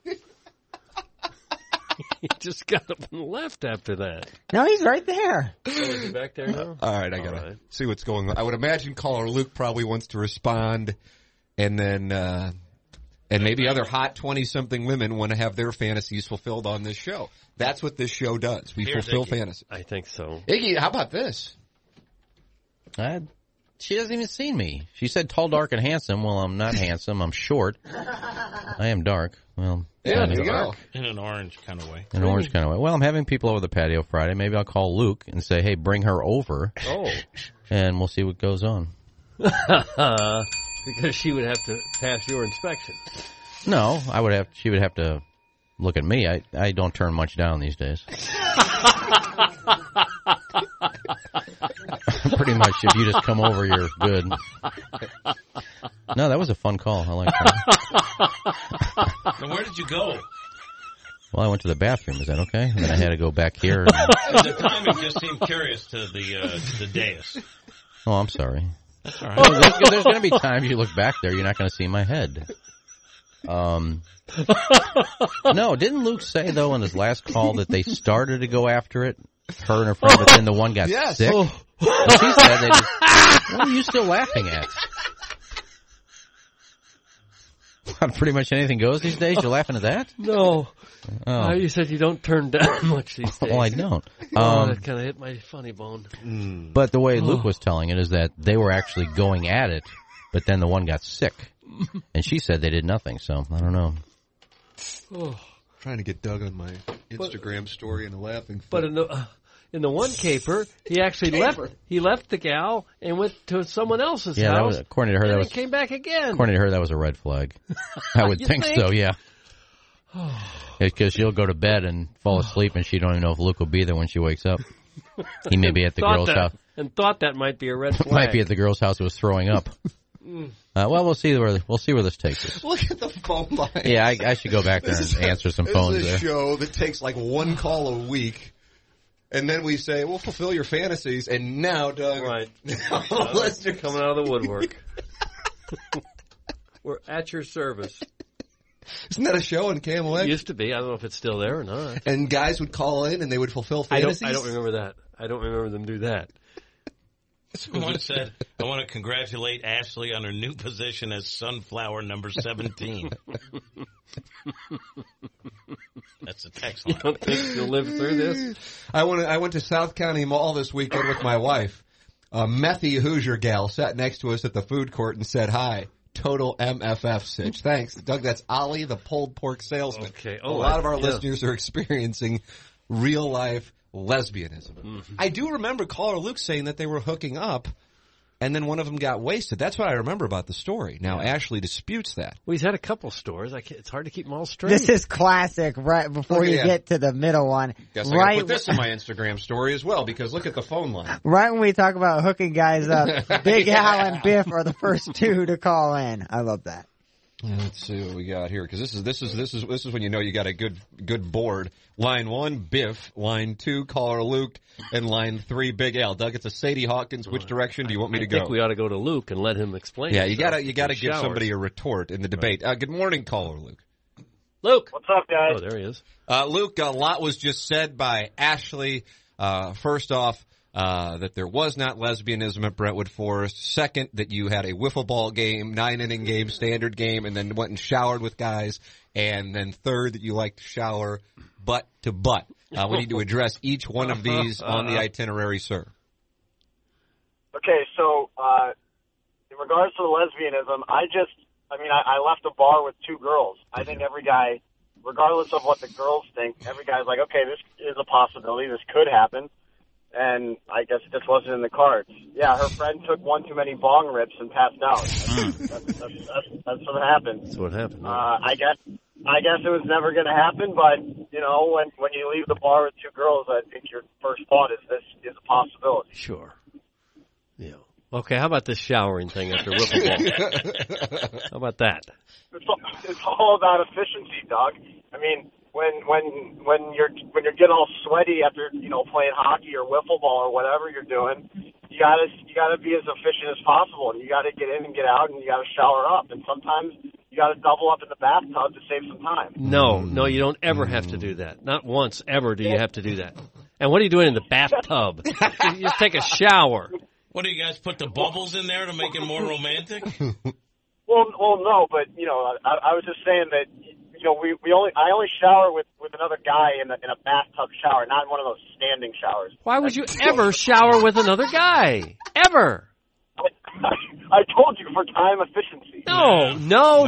S11: He just got up and left after that.
S12: No, he's right there.
S11: Oh, is he back there now?
S6: All right, I got to see what's going on. I would imagine caller Luke probably wants to respond, and then and maybe other hot 20-something women want to have their fantasies fulfilled on this show. That's what this show does. We fulfill fantasies.
S11: I think so.
S6: Iggy, how about this?
S9: She hasn't even seen me. She said tall, dark, and handsome. Well, I'm not handsome. I'm short. I am dark. Well,
S8: Yeah,
S6: there you go.
S8: In an orange kind of way.
S9: in an orange kind of way. Well, I'm having people over the patio Friday. Maybe I'll call Luke and say, hey, bring her over.
S11: Oh.
S9: And we'll see what goes on.
S11: Because she would have to pass your inspection.
S9: No, she would have to look at me. I don't turn much down these days. Pretty much, if you just come over, you're good. No, that was a fun call. I like that.
S8: Now, where did you go?
S9: Well, I went to the bathroom. Is that okay? And then I had to go back here.
S8: The timing just seemed curious to the dais.
S9: Oh, I'm sorry.
S8: That's all right.
S9: Oh, there's going to be times you look back there, you're not going to see my head. No, didn't Luke say, though, in his last call that they started to go after it, her and her friend, but then the one got sick? And she said they just, what are you still laughing at? Pretty much anything goes these days? You're laughing at that?
S11: No.
S9: Oh.
S11: You said you don't turn down much these days.
S9: Well, I don't.
S11: That kind of hit my funny bone.
S9: But the way Luke was telling it is that they were actually going at it, but then the one got sick. And she said they did nothing, so I don't know.
S6: Trying to get Doug on my Instagram story and a laughing fit.
S11: But in the one caper, he actually left the gal and went to someone else's
S9: Yeah,
S11: house.
S9: according to her,
S11: and
S9: that
S11: then
S9: was
S11: came back again.
S9: According to her, that was a red flag. I would
S11: You
S9: think
S11: think?
S9: so. Yeah. Because she'll go to bed and fall asleep, and she don't even know if Luke will be there when she wakes up. He may be at the girl's house.
S11: And thought that might be a red flag.
S9: Might be at the girl's house who was throwing up. Well, we'll see where this takes us.
S6: Look at the phone line.
S9: Yeah, I should go back there and answer some phones
S6: This is a
S9: there.
S6: show that takes like one call a week, and then we say, we'll fulfill your fantasies, and now, Doug,
S11: Right.
S6: listeners
S11: Coming out of the woodwork. We're at your service.
S6: Isn't that a show in KMOX?
S11: It used to be. I don't know if it's still there or not.
S6: And guys would call in and they would fulfill
S11: I
S6: fantasies?
S11: don't remember that. I don't remember them do that.
S8: Someone said, I want to congratulate Ashley on her new position as sunflower number 17. That's a text line.
S11: You don't think you'll live through this?
S6: I went to South County Mall this weekend with my wife. A methy Hoosier gal sat next to us at the food court and said hi. Total MFF sitch. Thanks, Doug. That's Ollie, the pulled pork salesman.
S11: Okay.
S6: A lot of our listeners are experiencing real life lesbianism. Mm-hmm. I do remember caller Luke saying that they were hooking up, and then one of them got wasted. That's what I remember about the story. Now, Ashley disputes that.
S11: Well, he's had a couple stores. It's hard to keep them all straight.
S12: This is classic, right before you get to the middle one.
S6: Guess I gotta put this in my Instagram story as well, because look at the phone line.
S12: Right when we talk about hooking guys up, Big Al and Biff are the first two to call in. I love that.
S6: Let's see what we got here, because this is when you know you got a good board. Line 1, Biff. Line 2, caller Luke, and line 3, Big Al. Doug, it's a Sadie Hawkins. Which direction do you want me to go?
S11: I think we ought to go to Luke and let him explain.
S6: Yeah, you gotta give somebody a retort in the debate. Good morning, caller Luke.
S11: Luke,
S13: what's up, guys?
S11: Oh, there he is.
S6: Luke, a lot was just said by Ashley. First off, that there was not lesbianism at Brentwood Forest. Second, that you had a wiffle ball game, 9-inning game, standard game, and then went and showered with guys. And then third, that you like to shower butt to butt. We need to address each one of these on the itinerary, sir.
S13: Okay, so in regards to the lesbianism, I left a bar with two girls. I think every guy, regardless of what the girls think, every guy's like, okay, this is a possibility, this could happen. And I guess it just wasn't in the cards. Yeah, her friend took one too many bong rips and passed out. That's what happened.
S11: That's what happened.
S13: I guess it was never going to happen, but you know, when you leave the bar with two girls, I think your first thought is this is a possibility.
S11: Sure. Yeah. Okay. How about this showering thing after wiffle ball? How about that?
S13: It's all about efficiency, Doug. I mean, when you're getting all sweaty after, you know, playing hockey or wiffle ball or whatever you're doing, you gotta be as efficient as possible, and you gotta get in and get out, and you gotta shower up, and sometimes you gotta double up in the bathtub to save some time.
S11: No, you don't ever have to do that. Not once ever do you have to do that. And what are you doing in the bathtub? You just take a shower.
S8: What do you guys put the bubbles in there to make it more romantic?
S13: Well, no, but you know, I was just saying that. You know, I only shower with another guy in a bathtub shower, not in one of those standing showers.
S11: Why would you ever shower with another guy? Ever?
S13: I told you, for time efficiency.
S11: No.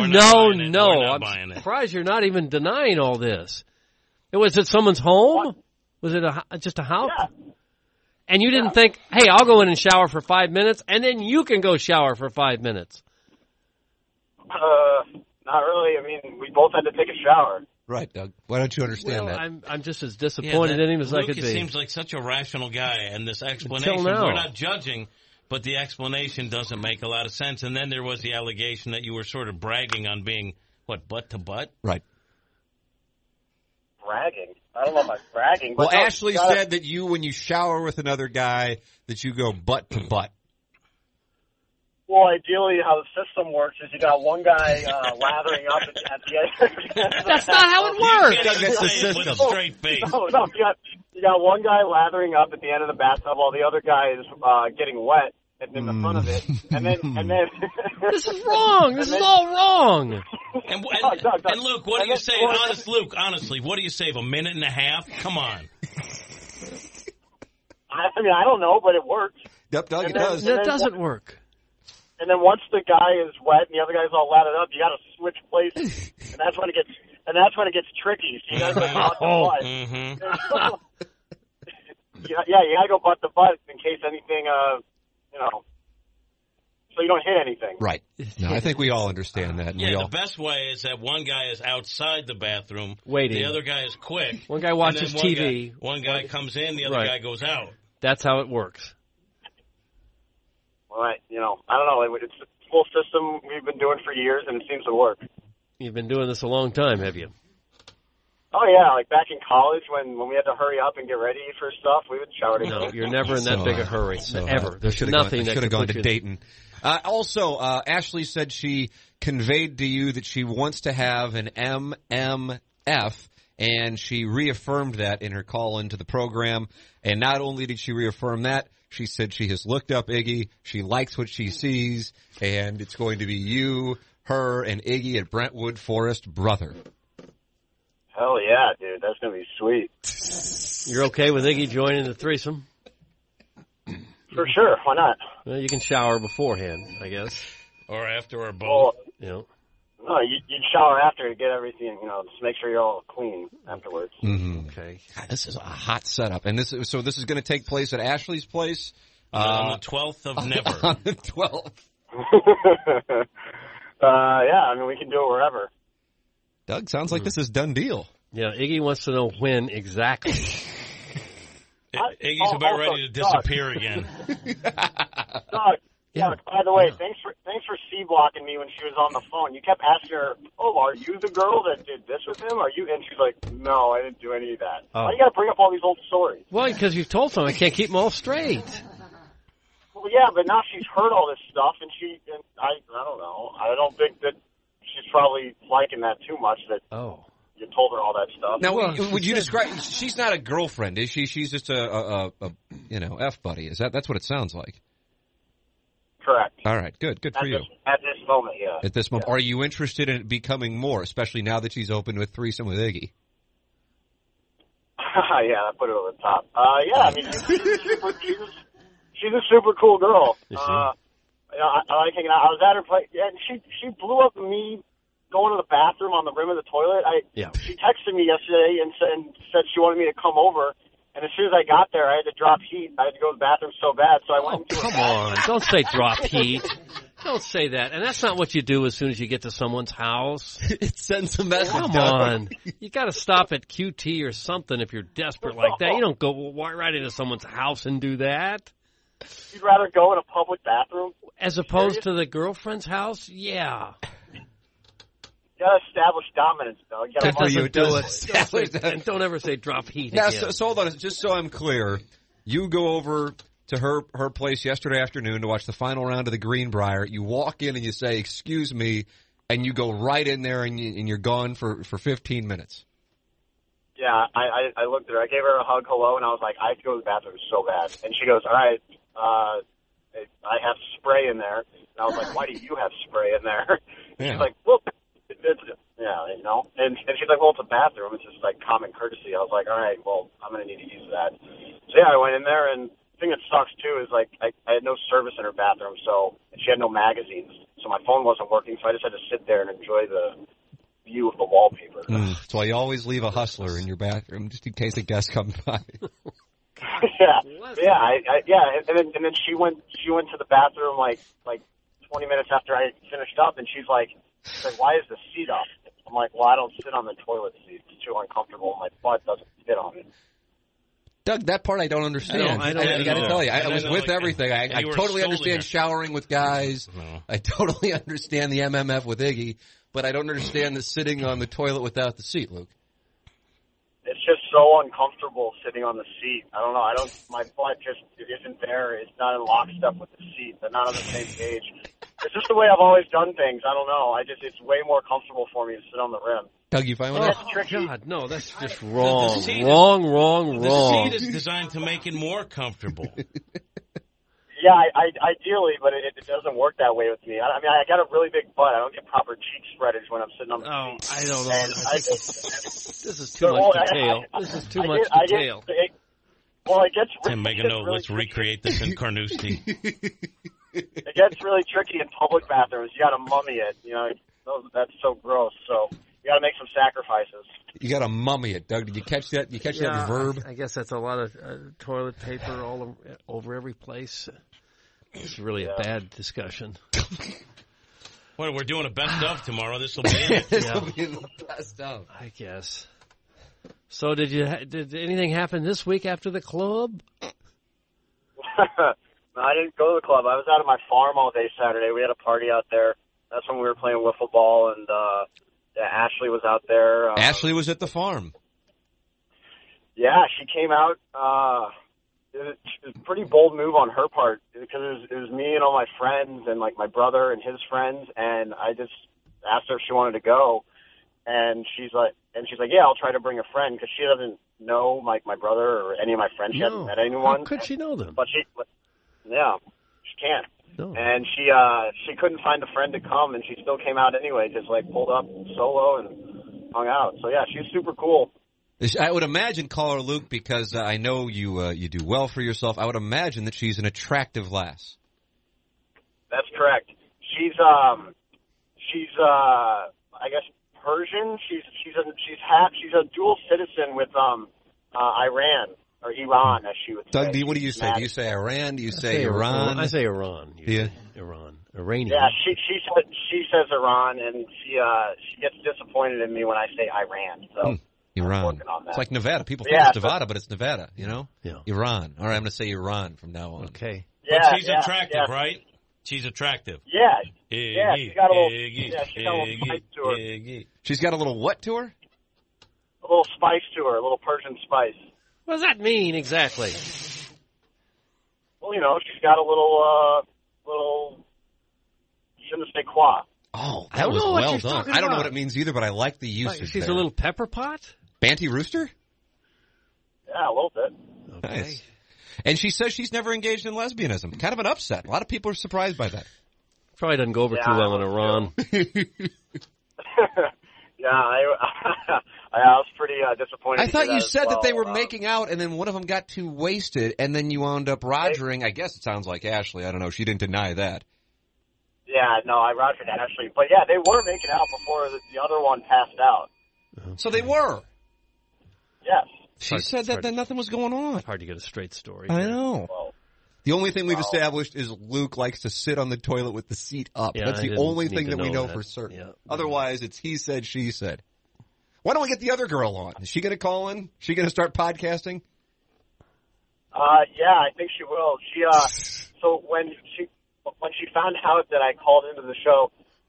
S11: I'm surprised you're not even denying all this. Was it someone's home? What? Was it just a house?
S13: Yeah.
S11: And you didn't think, hey, I'll go in and shower for 5 minutes, and then you can go shower for 5 minutes.
S13: Not really. I mean, we both had to take a shower.
S6: Right, Doug. Why don't you understand that?
S11: I'm just as disappointed in him as I could be.
S8: Lucas seems like such a rational guy, and this explanation, we're not judging, but the explanation doesn't make a lot of sense. And then there was the allegation that you were sort of bragging on being, butt to butt?
S6: Right.
S13: Bragging? I don't know about bragging.
S6: Well, Ashley said that when you shower with another guy, that you go butt to butt.
S13: Well, ideally, how the system works is you got one guy lathering up at the end.
S11: That's not how it works.
S8: That's the system. With a straight face.
S13: No, you got one guy lathering up at the end of the bathtub while the other guy is getting wet in the front of it, and then.
S11: This is wrong. This is all wrong.
S8: And Luke, what do you say? Honestly, what do you save? A minute and a half? Come on.
S13: I mean, I don't know, but it works.
S6: Yep, Doug, it does.
S11: That doesn't work.
S13: And then once the guy is wet and the other guy's all lathered up, you got to switch places, and that's when it gets tricky. So you got to go butt to butt.
S8: Mm-hmm.
S13: You got to go butt to butt in case anything, so you don't hit anything.
S6: Right. No, I think we all understand that.
S8: Yeah, the best way is that one guy is outside the bathroom,
S11: waiting.
S8: The other guy is quick.
S11: One guy watches TV.
S8: One guy comes in, the other guy goes out.
S11: That's how it works.
S13: Well, I don't know. It's a full system we've been doing for years, and it seems to work.
S11: You've been doing this a long time, have you?
S13: Oh, yeah. Like back in college when we had to hurry up and get ready for stuff, we would shower together.
S11: No, you're never in that big a hurry. Ever. There's nothing that
S6: should have gone to
S11: you...
S6: Dayton. Also, Ashley said she conveyed to you that she wants to have an MMF, and she reaffirmed that in her call into the program. And not only did she reaffirm that, she said she has looked up Iggy, she likes what she sees, and it's going to be you, her, and Iggy at Brentwood Forest, brother.
S13: Hell yeah, dude. That's going to be sweet.
S11: You're okay with Iggy joining the threesome?
S13: For sure, why not?
S11: Well, you can shower beforehand, I guess.
S8: Or after, or both.
S13: Well,
S11: You know.
S13: no, you'd shower after to get everything, just make sure you're all clean afterwards.
S6: Mm-hmm.
S11: Okay.
S6: God, this is a hot setup. And this is going to take place at Ashley's place?
S8: On the 12th of never.
S6: On the 12th.
S13: Yeah, I mean, we can do it wherever.
S6: Doug, sounds like this is done deal.
S11: Yeah, Iggy wants to know when exactly.
S8: Iggy's about ready to disappear again.
S13: Doug, by the way, thanks for C-blocking me when she was on the phone. You kept asking her, are you the girl that did this with him? And she's like, no, I didn't do any of that.
S11: Oh.
S13: Why you got to bring up all these old stories?
S11: Well, because you've told them I can't keep them all straight.
S13: Well, yeah, but now she's heard all this stuff, and I don't know. I don't think that she's probably liking that too much that you told her all that stuff.
S6: Now, would you describe, she's not a girlfriend, is she? She's just a F-buddy. That's what it sounds like.
S13: Correct.
S6: All right, good for you.
S13: At this moment, yeah.
S6: At this moment. Yeah. Are you interested in it becoming more, especially now that she's opened with threesome with Iggy?
S13: Yeah, I put it over the top. Yeah, I mean, she's a super cool girl. I like hanging out. I was at her place, and she blew up me going to the bathroom on the rim of the toilet. She texted me yesterday and said she wanted me to come over. And as soon as I got there, I had to drop heat. I had to go to the bathroom so bad, so I went into
S11: Come on. Don't say drop heat. Don't say that. And that's not what you do as soon as you get to someone's house.
S6: It sends a message.
S11: Come on. You got to stop at QT or something if you're desperate like that. You don't go right into someone's house and do that.
S13: You'd rather go in a public bathroom?
S11: As opposed to the girlfriend's house? Yeah.
S13: You got to establish dominance, though.
S11: That doesn't do it. And don't ever say drop heat
S6: now,
S11: again.
S6: So hold on. Just so I'm clear, you go over to her place yesterday afternoon to watch the final round of the Greenbrier. You walk in and you say, excuse me, and you go right in there and you're gone for 15 minutes.
S13: Yeah, I looked at her. I gave her a hug, hello, and I was like, I have to go to the bathroom so bad. And she goes, all right, I have spray in there. And I was like, why do you have spray in there?
S6: Yeah.
S13: She's like, well, and she's like, well, it's a bathroom. It's just like common courtesy. I was like, all right, well, I'm going to need to use that. So yeah, I went in there, and the thing that sucks too is like I had no service in her bathroom, and she had no magazines, so my phone wasn't working. So I just had to sit there and enjoy the view of the wallpaper.
S6: That's why you always leave a hustler in your bathroom just in case a guest comes by.
S13: And then she went to the bathroom like 20 minutes after I finished up, and she's like, why is the seat up? I'm like, well, I don't sit on the toilet seat. It's too uncomfortable. My butt doesn't fit on it.
S6: Doug, that part I don't understand. I got to tell you, I was with everything. I totally understand showering with guys. No. I totally understand the MMF with Iggy, but I don't understand the sitting on the toilet without the seat, Luke.
S13: It's just so uncomfortable sitting on the seat. I don't know. My butt just isn't there. It's not in lockstep with the seat. They're not on the same page. It's just the way I've always done things. I don't know. It's way more comfortable for me to sit on the rim.
S6: Doug, you find one?
S11: Oh, God, no, that's just wrong. Wrong.
S8: The seat is designed to make it more comfortable.
S13: Yeah, ideally, but it doesn't work that way with me. I mean, I got a really big butt. I don't get proper cheek spreadage when I'm sitting on the seat.
S11: I don't know. This is too much detail. This is too much detail.
S13: It gets...
S8: And make a note, let's recreate this in Carnoustie.
S13: It gets really tricky in public bathrooms. You got to mummy it. That's so gross. So you got to make some sacrifices.
S6: You got to mummy it, Doug. Did you catch that? You catch that verb?
S11: I guess that's a lot of toilet paper all over every place. It's really a bad discussion.
S8: Well, we're doing a best of tomorrow. This will be it.
S6: This will be the best of,
S11: I guess. So did anything happen this week after the club?
S13: No, I didn't go to the club. I was out at my farm all day Saturday. We had a party out there. That's when we were playing wiffle ball, and Ashley was out there.
S6: Ashley was at the farm.
S13: Yeah, she came out. It was a pretty bold move on her part because it was me and all my friends and like my brother and his friends, and I just asked her if she wanted to go, and she's like, yeah, I'll try to bring a friend because she doesn't know my brother or any of my friends. She hasn't met anyone.
S11: How could she know them?
S13: But she can't.
S11: No.
S13: And she couldn't find a friend to come, and she still came out anyway. Just like pulled up solo and hung out. So yeah, she's super cool.
S6: I would imagine, caller Luke, because I know you do well for yourself. I would imagine that she's an attractive lass.
S13: That's correct. She's I guess Persian. She's a dual citizen with Iran or Iran, as she would say.
S6: Doug, what do you say? Do you say Iran? Do you say Iran?
S11: I say Iran.
S6: Yeah.
S11: Iran. Iranian.
S13: Yeah, she says Iran, and she gets disappointed in me when I say Iran. So
S6: Iran.
S13: working on that.
S6: It's like Nevada. People think it's Nevada, but it's Nevada. You know.
S11: Yeah.
S6: Iran. All right, I'm going to say Iran from now on.
S11: Okay.
S8: But she's attractive, right? She's attractive.
S13: Yeah. Yeah, she's got a little spice to her.
S6: She's got a little what to her?
S13: A little spice to her, a little Persian spice.
S11: What does that mean exactly?
S13: Well, she's got a little je ne sais quoi.
S6: Oh,
S11: I don't know what you're
S6: done.
S11: talking
S6: I don't know
S11: about.
S6: what it means either, but I like the usage.
S11: She's
S6: there.
S11: a little pepper pot?
S6: Banty rooster?
S13: Yeah, a little bit.
S11: Okay.
S6: Nice. And she says she's never engaged in lesbianism. Kind of an upset. A lot of people are surprised by that.
S11: Probably doesn't go over too well in Iran.
S13: Yeah, I was pretty disappointed.
S6: I thought you said that they were
S13: well.
S6: making out, and then one of them got too wasted, and then you wound up rogering. I guess it sounds like Ashley. I don't know. She didn't deny that.
S13: Yeah, no, I rogered Ashley. But yeah, they were making out before the other one passed out.
S6: So they were.
S13: Yes.
S6: She said that nothing was going on.
S11: Hard to get a straight story.
S6: I know.
S13: Well,
S6: the only thing we've established is Luke likes to sit on the toilet with the seat up.
S11: Yeah,
S6: That's
S11: I
S6: the
S11: didn't
S6: only
S11: need
S6: thing
S11: to
S6: that we know
S11: that.
S6: for certain.
S11: Yeah.
S6: Otherwise, it's he said, she said. Why don't we get the other girl on? Is she going to call in? Is she going to start podcasting?
S13: Yeah, I think she will. So when she found out that I called into the show,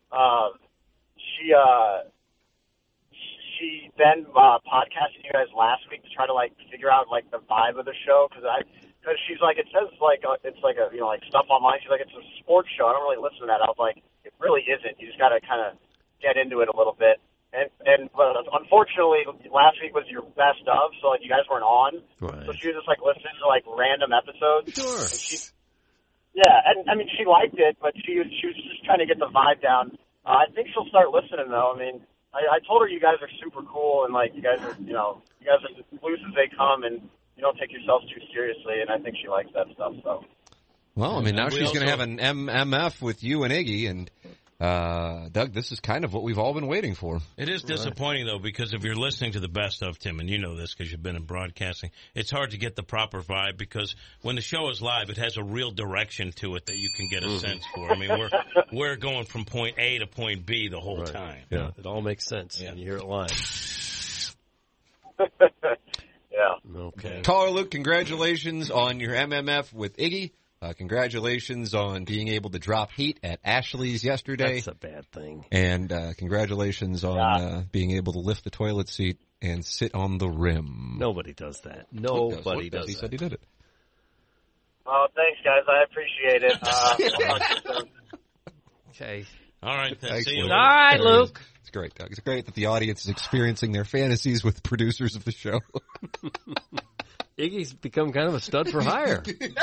S13: she then podcasted you guys last week to try to figure out the vibe of the show because she's like, it says it's like a stuff online. She's like, it's a sports show. I don't really listen to that. I was like, it really isn't. You just got to kind of get into it a little bit. But unfortunately, last week was your best of, so you guys weren't on.
S11: Right.
S13: So she was just listening to random episodes.
S11: Sure.
S13: And I mean, she liked it, but she was just trying to get the vibe down. I think she'll start listening though. I mean, I told her you guys are super cool and you guys are you guys are as loose as they come and you don't take yourselves too seriously. And I think she likes that stuff. So.
S6: Well, I mean, now she's going to have an MMF with you and Iggy, and Doug, this is kind of what we've all been waiting for.
S8: It is disappointing, though, because if you're listening to the best of, Tim, and you know this because you've been in broadcasting, it's hard to get the proper vibe because when the show is live, it has a real direction to it that you can get a sense for. I mean, we're going from point A to point B the whole time.
S11: Yeah, it all makes sense when you hear it live.
S13: Yeah.
S11: Okay.
S6: Caller Luke, congratulations on your MMF with Iggy. Congratulations on being able to drop heat at Ashley's yesterday.
S11: That's a bad thing.
S6: And congratulations on being able to lift the toilet seat and sit on the rim.
S11: Nobody does that. Nobody does
S6: He
S11: that.
S6: said he did it.
S13: Oh, thanks, guys. I appreciate it.
S11: Okay.
S8: All right.
S6: Thanks,
S8: See you.
S6: Luke.
S11: All right, Luke.
S6: It's great, Doug. It's great that the audience is experiencing their fantasies with producers of the show.
S11: Iggy's become kind of a stud for hire.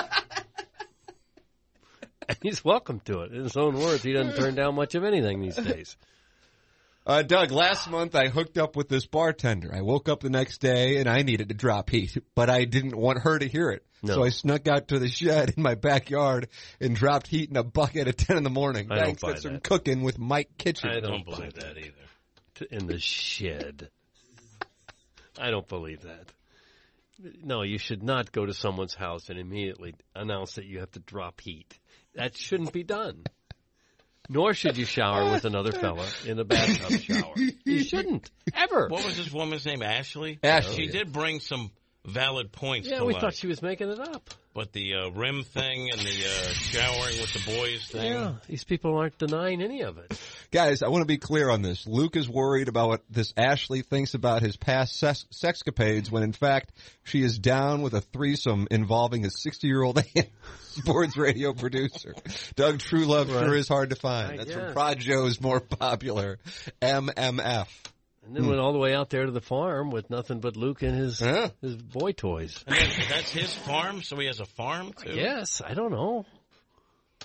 S11: He's welcome to it. In his own words, he doesn't turn down much of anything these days.
S6: Doug, last month I hooked up with this bartender. I woke up the next day and I needed to drop heat, but I didn't want her to hear it.
S11: No.
S6: So I snuck out to the shed in my backyard and dropped heat in a bucket at 10 in the morning.
S11: I don't
S6: Thanks,
S11: buy
S6: that's from
S11: that.
S6: cooking with Mike Kitchen.
S11: I don't believe that either. In the shed. I don't believe that. No, you should not go to someone's house and immediately announce that you have to drop heat. That shouldn't be done. Nor should you shower with another fella in a bathtub shower. You shouldn't. Ever.
S8: What was this woman's name? Ashley?
S6: Ashley.
S8: She did bring some valid points
S11: Yeah,
S8: to
S11: we
S8: light.
S11: thought she was making it up.
S8: But the rim thing and the showering with the boys thing.
S11: Yeah, these people aren't denying any of it.
S6: Guys, I want to be clear on this. Luke is worried about what this Ashley thinks about his past sexcapades when, in fact, she is down with a threesome involving a 60-year-old sports radio producer. Doug Truelove sure is hard to find. That's from Prod Joe's more popular MMF.
S11: And then went all the way out there to the farm with nothing but Luke and his boy toys.
S8: And that's his farm, so he has a farm, too?
S11: Yes, I don't know.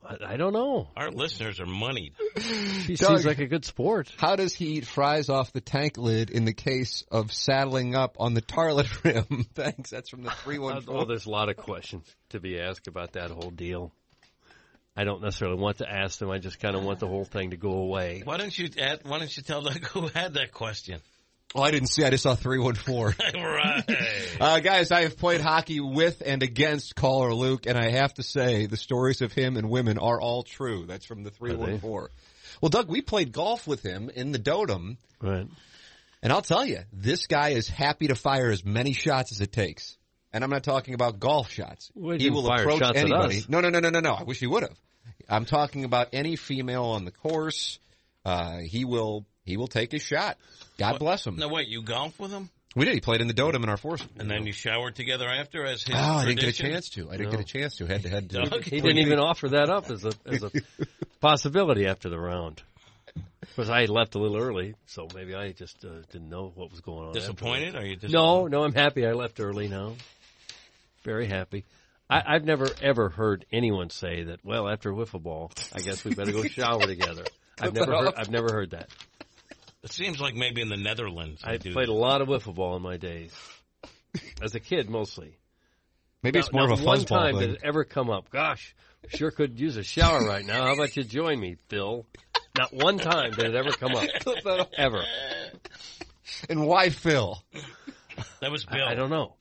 S11: I don't know.
S8: Our listeners are moneyed.
S11: He
S6: Doug,
S11: seems like a good sport.
S6: How does he eat fries off the tank lid in the case of saddling up on the tarlet rim? Thanks. That's from the 314.
S11: Well, there's a lot of questions to be asked about that whole deal. I don't necessarily want to ask them. I just kind of want the whole thing to go away.
S8: Why don't you tell Doug who had that question?
S6: Oh, I didn't see. I just saw 314.
S8: Right.
S6: Guys, I have played hockey with and against caller Luke, and I have to say the stories of him and women are all true. That's from the 314. Well, Doug, we played golf with him in the Dotem.
S11: Right.
S6: And I'll tell you, this guy is happy to fire as many shots as it takes. And I'm not talking about golf shots.
S11: Well,
S6: he will
S11: fire
S6: approach
S11: shots
S6: anybody.
S11: at us.
S6: No. I wish he would have. I'm talking about any female on the course. He will take his shot. God bless him.
S8: No, wait, you golf with him?
S6: We did. He played in the Dotem in our foursome.
S8: And then you showered together after as his
S6: I didn't get a
S8: tradition?
S6: chance to. I didn't get a chance to. Head to head.
S11: He didn't even offer that up as a possibility after the round. Of course, I left a little early, so maybe I just didn't know what was going on.
S8: Disappointed? Are you disappointed?
S11: No, I'm happy I left early now. Very happy. I've never, ever heard anyone say that, well, after wiffle ball, I guess we better go shower together. I've never heard that.
S8: It seems like maybe in the Netherlands.
S11: I played a lot of wiffle ball in my days. As a kid, mostly.
S6: Maybe it's more of a fuzzball
S11: one time
S6: thing.
S11: did it ever come up, gosh, sure could use a shower right now. How about you join me, Phil? Not one time did it ever come up. Ever.
S6: And why Phil?
S8: That was Bill.
S11: I don't know.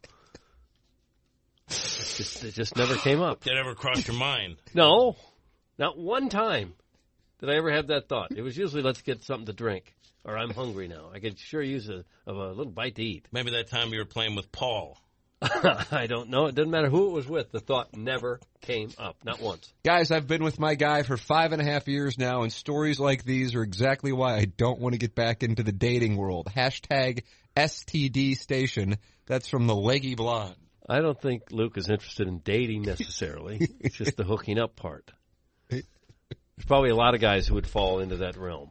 S11: It just never came up.
S8: Did it ever cross your mind?
S11: No. Not one time did I ever have that thought. It was usually, let's get something to drink. Or I'm hungry now. I could sure use a little bite to eat.
S8: Maybe that time you were playing with Paul.
S11: I don't know. It doesn't matter who it was with. The thought never came up. Not once.
S6: Guys, I've been with my guy for 5.5 years now, and stories like these are exactly why I don't want to get back into the dating world. Hashtag STD station. That's from the Leggy Blonde.
S11: I don't think Luke is interested in dating necessarily. It's just the hooking up part. There's probably a lot of guys who would fall into that realm.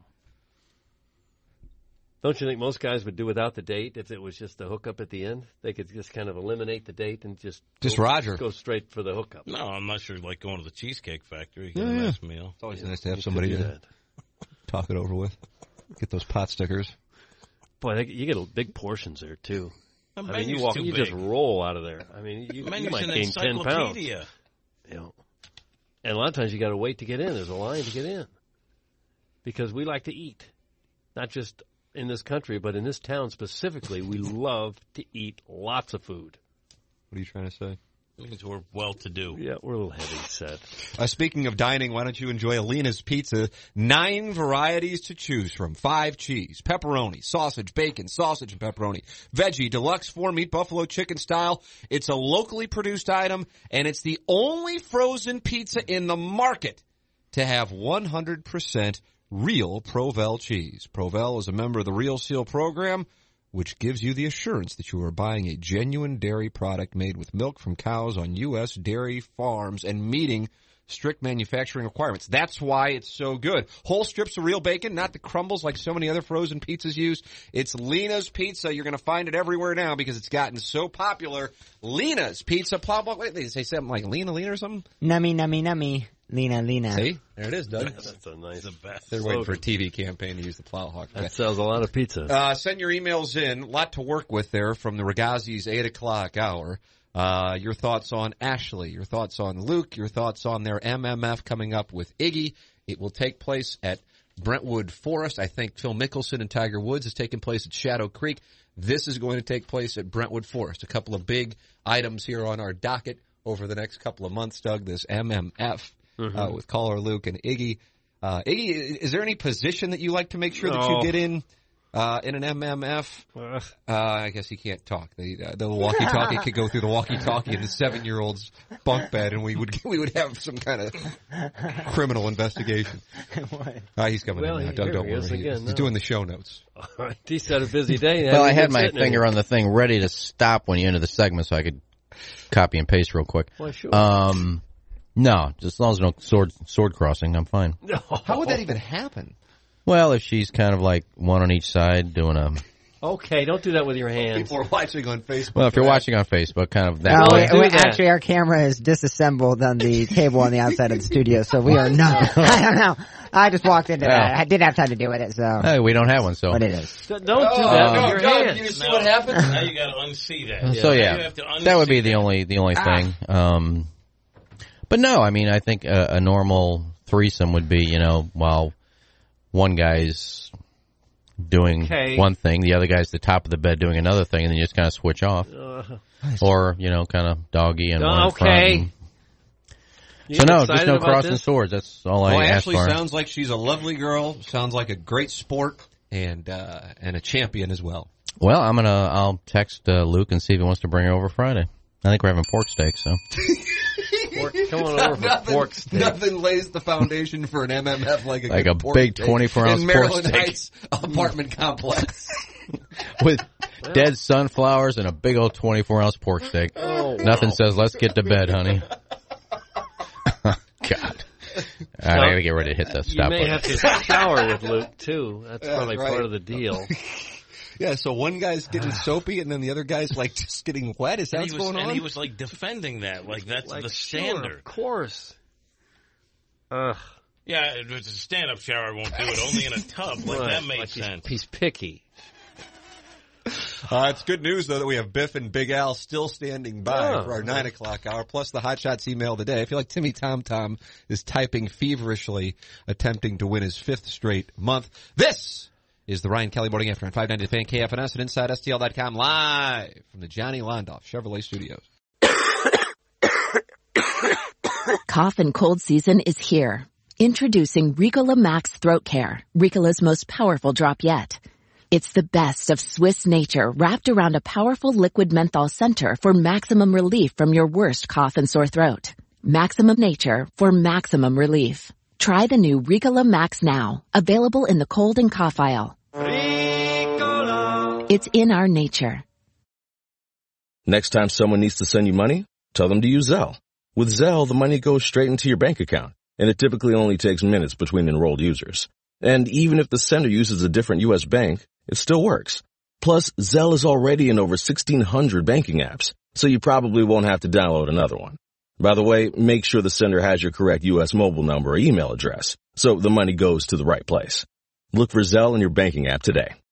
S11: Don't you think most guys would do without the date if it was just the hookup at the end? They could just kind of eliminate the date and just
S6: Roger.
S11: Go straight for the hookup.
S8: No, I'm not sure like going to the Cheesecake Factory. Get a nice meal.
S6: It's always nice to have somebody to talk it over with. Get those pot stickers.
S11: Boy, you get big portions there, too.
S8: The
S11: I mean, you
S8: menu's too
S11: you just
S8: big.
S11: roll out of there. I mean, you might
S8: an
S11: gain 10 pounds.
S8: encyclopedia.
S11: You know. And a lot of times you got to wait to get in. There's a line to get in. Because we like to eat. Not just in this country, but in this town specifically, we love to eat lots of food.
S6: What are you trying to say?
S8: It means we're well-to-do.
S11: Yeah, we're a little heavy set.
S6: Speaking of dining, why don't you enjoy Alina's Pizza? 9 varieties to choose from. 5 cheese, pepperoni, sausage, bacon, sausage and pepperoni, veggie, deluxe 4-meat, buffalo chicken style. It's a locally produced item, and it's the only frozen pizza in the market to have 100% real Provel cheese. Provel is a member of the Real Seal program, which gives you the assurance that you are buying a genuine dairy product made with milk from cows on U.S. dairy farms and meeting strict manufacturing requirements. That's why it's so good. Whole strips of real bacon, not the crumbles like so many other frozen pizzas use. It's Lena's Pizza. You're going to find it everywhere now because it's gotten so popular. Lena's Pizza. Wait, they say something like Lena or something?
S12: Nummy, nummy, nummy. Lena.
S6: See? There it is, Doug.
S11: That's a nice.
S8: The best.
S6: They're waiting for a TV campaign to use the Plowhawk.
S11: That sells a lot of pizza.
S6: Send your emails in. A lot to work with there from the Ragazzi's 8 o'clock hour. Your thoughts on Ashley, your thoughts on Luke, your thoughts on their MMF coming up with Iggy. It will take place at Brentwood Forest. I think Phil Mickelson and Tiger Woods is taking place at Shadow Creek. This is going to take place at Brentwood Forest. A couple of big items here on our docket over the next couple of months, Doug. This MMF with caller Luke and Iggy. Iggy, is there any position that you like to make sure that you get in an MMF? I guess he can't talk. The walkie-talkie could go through the walkie-talkie in the 7-year-old's bunk bed, and we would have some kind of criminal investigation. He's coming in now. Doug, don't worry. He's doing the show notes.
S11: All right. He's had a busy day.
S9: Well, I had my finger on the thing ready to stop when you enter the segment so I could copy and paste real quick.
S11: Well, sure.
S9: No, just as long as no sword crossing, I'm fine.
S6: How would that even happen?
S9: Well, if she's kind of like one on each side doing a
S11: Okay, don't do that with your hands.
S6: People are watching on Facebook.
S9: Well, if you're watching on Facebook, kind of that
S12: No,
S9: way.
S12: actually, our camera is disassembled on the table on the outside of the studio, so we are not. I don't know. I just walked into that. I didn't have time to do it, so.
S9: Hey, we don't have one, so.
S12: But it is.
S11: Don't do that with your hands.
S8: You see what happened? Now you got to unsee that.
S9: So
S8: Now you have to
S9: that would be
S8: unsee
S9: the only thing. But no, I mean, I think a normal threesome would be, while one guy's doing one thing, the other guy's at the top of the bed doing another thing, and then you just kind of switch off. Or, kind of doggy and one in front. So no, just no crossing swords. That's all I asked for.
S6: Ashley sounds like she's a lovely girl, sounds like a great sport, and a champion as well.
S9: Well, I'll text Luke and see if he wants to bring her over Friday. I think we're having pork steak, so.
S11: Come on over for pork steak.
S6: Nothing lays the foundation for an MMF like a
S9: big 24-ounce
S6: in
S9: pork
S6: Maryland
S9: steak.
S6: Heights apartment complex.
S9: With dead sunflowers and a big old 24-ounce pork steak. Nothing says, let's get to bed, honey. God. I gotta get ready to hit that stop.
S11: You may have to shower with Luke, too. That's probably part of the deal.
S6: Yeah, so one guy's getting soapy and then the other guy's like just getting wet. Is that what's going on?
S8: And he was like defending that. Like that's the standard.
S11: Sure, of course.
S8: Yeah, if it's a stand-up shower, I won't do it. Only in a tub. Like that makes sense.
S11: He's picky.
S6: It's good news, though, that we have Biff and Big Al still standing by for our 9 o'clock hour, plus the Hot Shots email today. I feel like Timmy Tom Tom is typing feverishly, attempting to win his 5th straight month. This is the Ryan Kelly Morning After on 590 The Fan, KFNS, and InsideSTL.com, live from the Johnny Londoff Chevrolet Studios.
S15: Cough and cold season is here. Introducing Ricola Max Throat Care, Ricola's most powerful drop yet. It's the best of Swiss nature wrapped around a powerful liquid menthol center for maximum relief from your worst cough and sore throat. Maximum nature for maximum relief. Try the new Ricola Max now, available in the cold and cough aisle. Ricola. It's in our nature.
S16: Next time someone needs to send you money, tell them to use Zelle. With Zelle, the money goes straight into your bank account, and it typically only takes minutes between enrolled users. And even if the sender uses a different U.S. bank, it still works. Plus, Zelle is already in over 1,600 banking apps, so you probably won't have to download another one. By the way, make sure the sender has your correct U.S. mobile number or email address, so the money goes to the right place. Look for Zelle in your banking app today.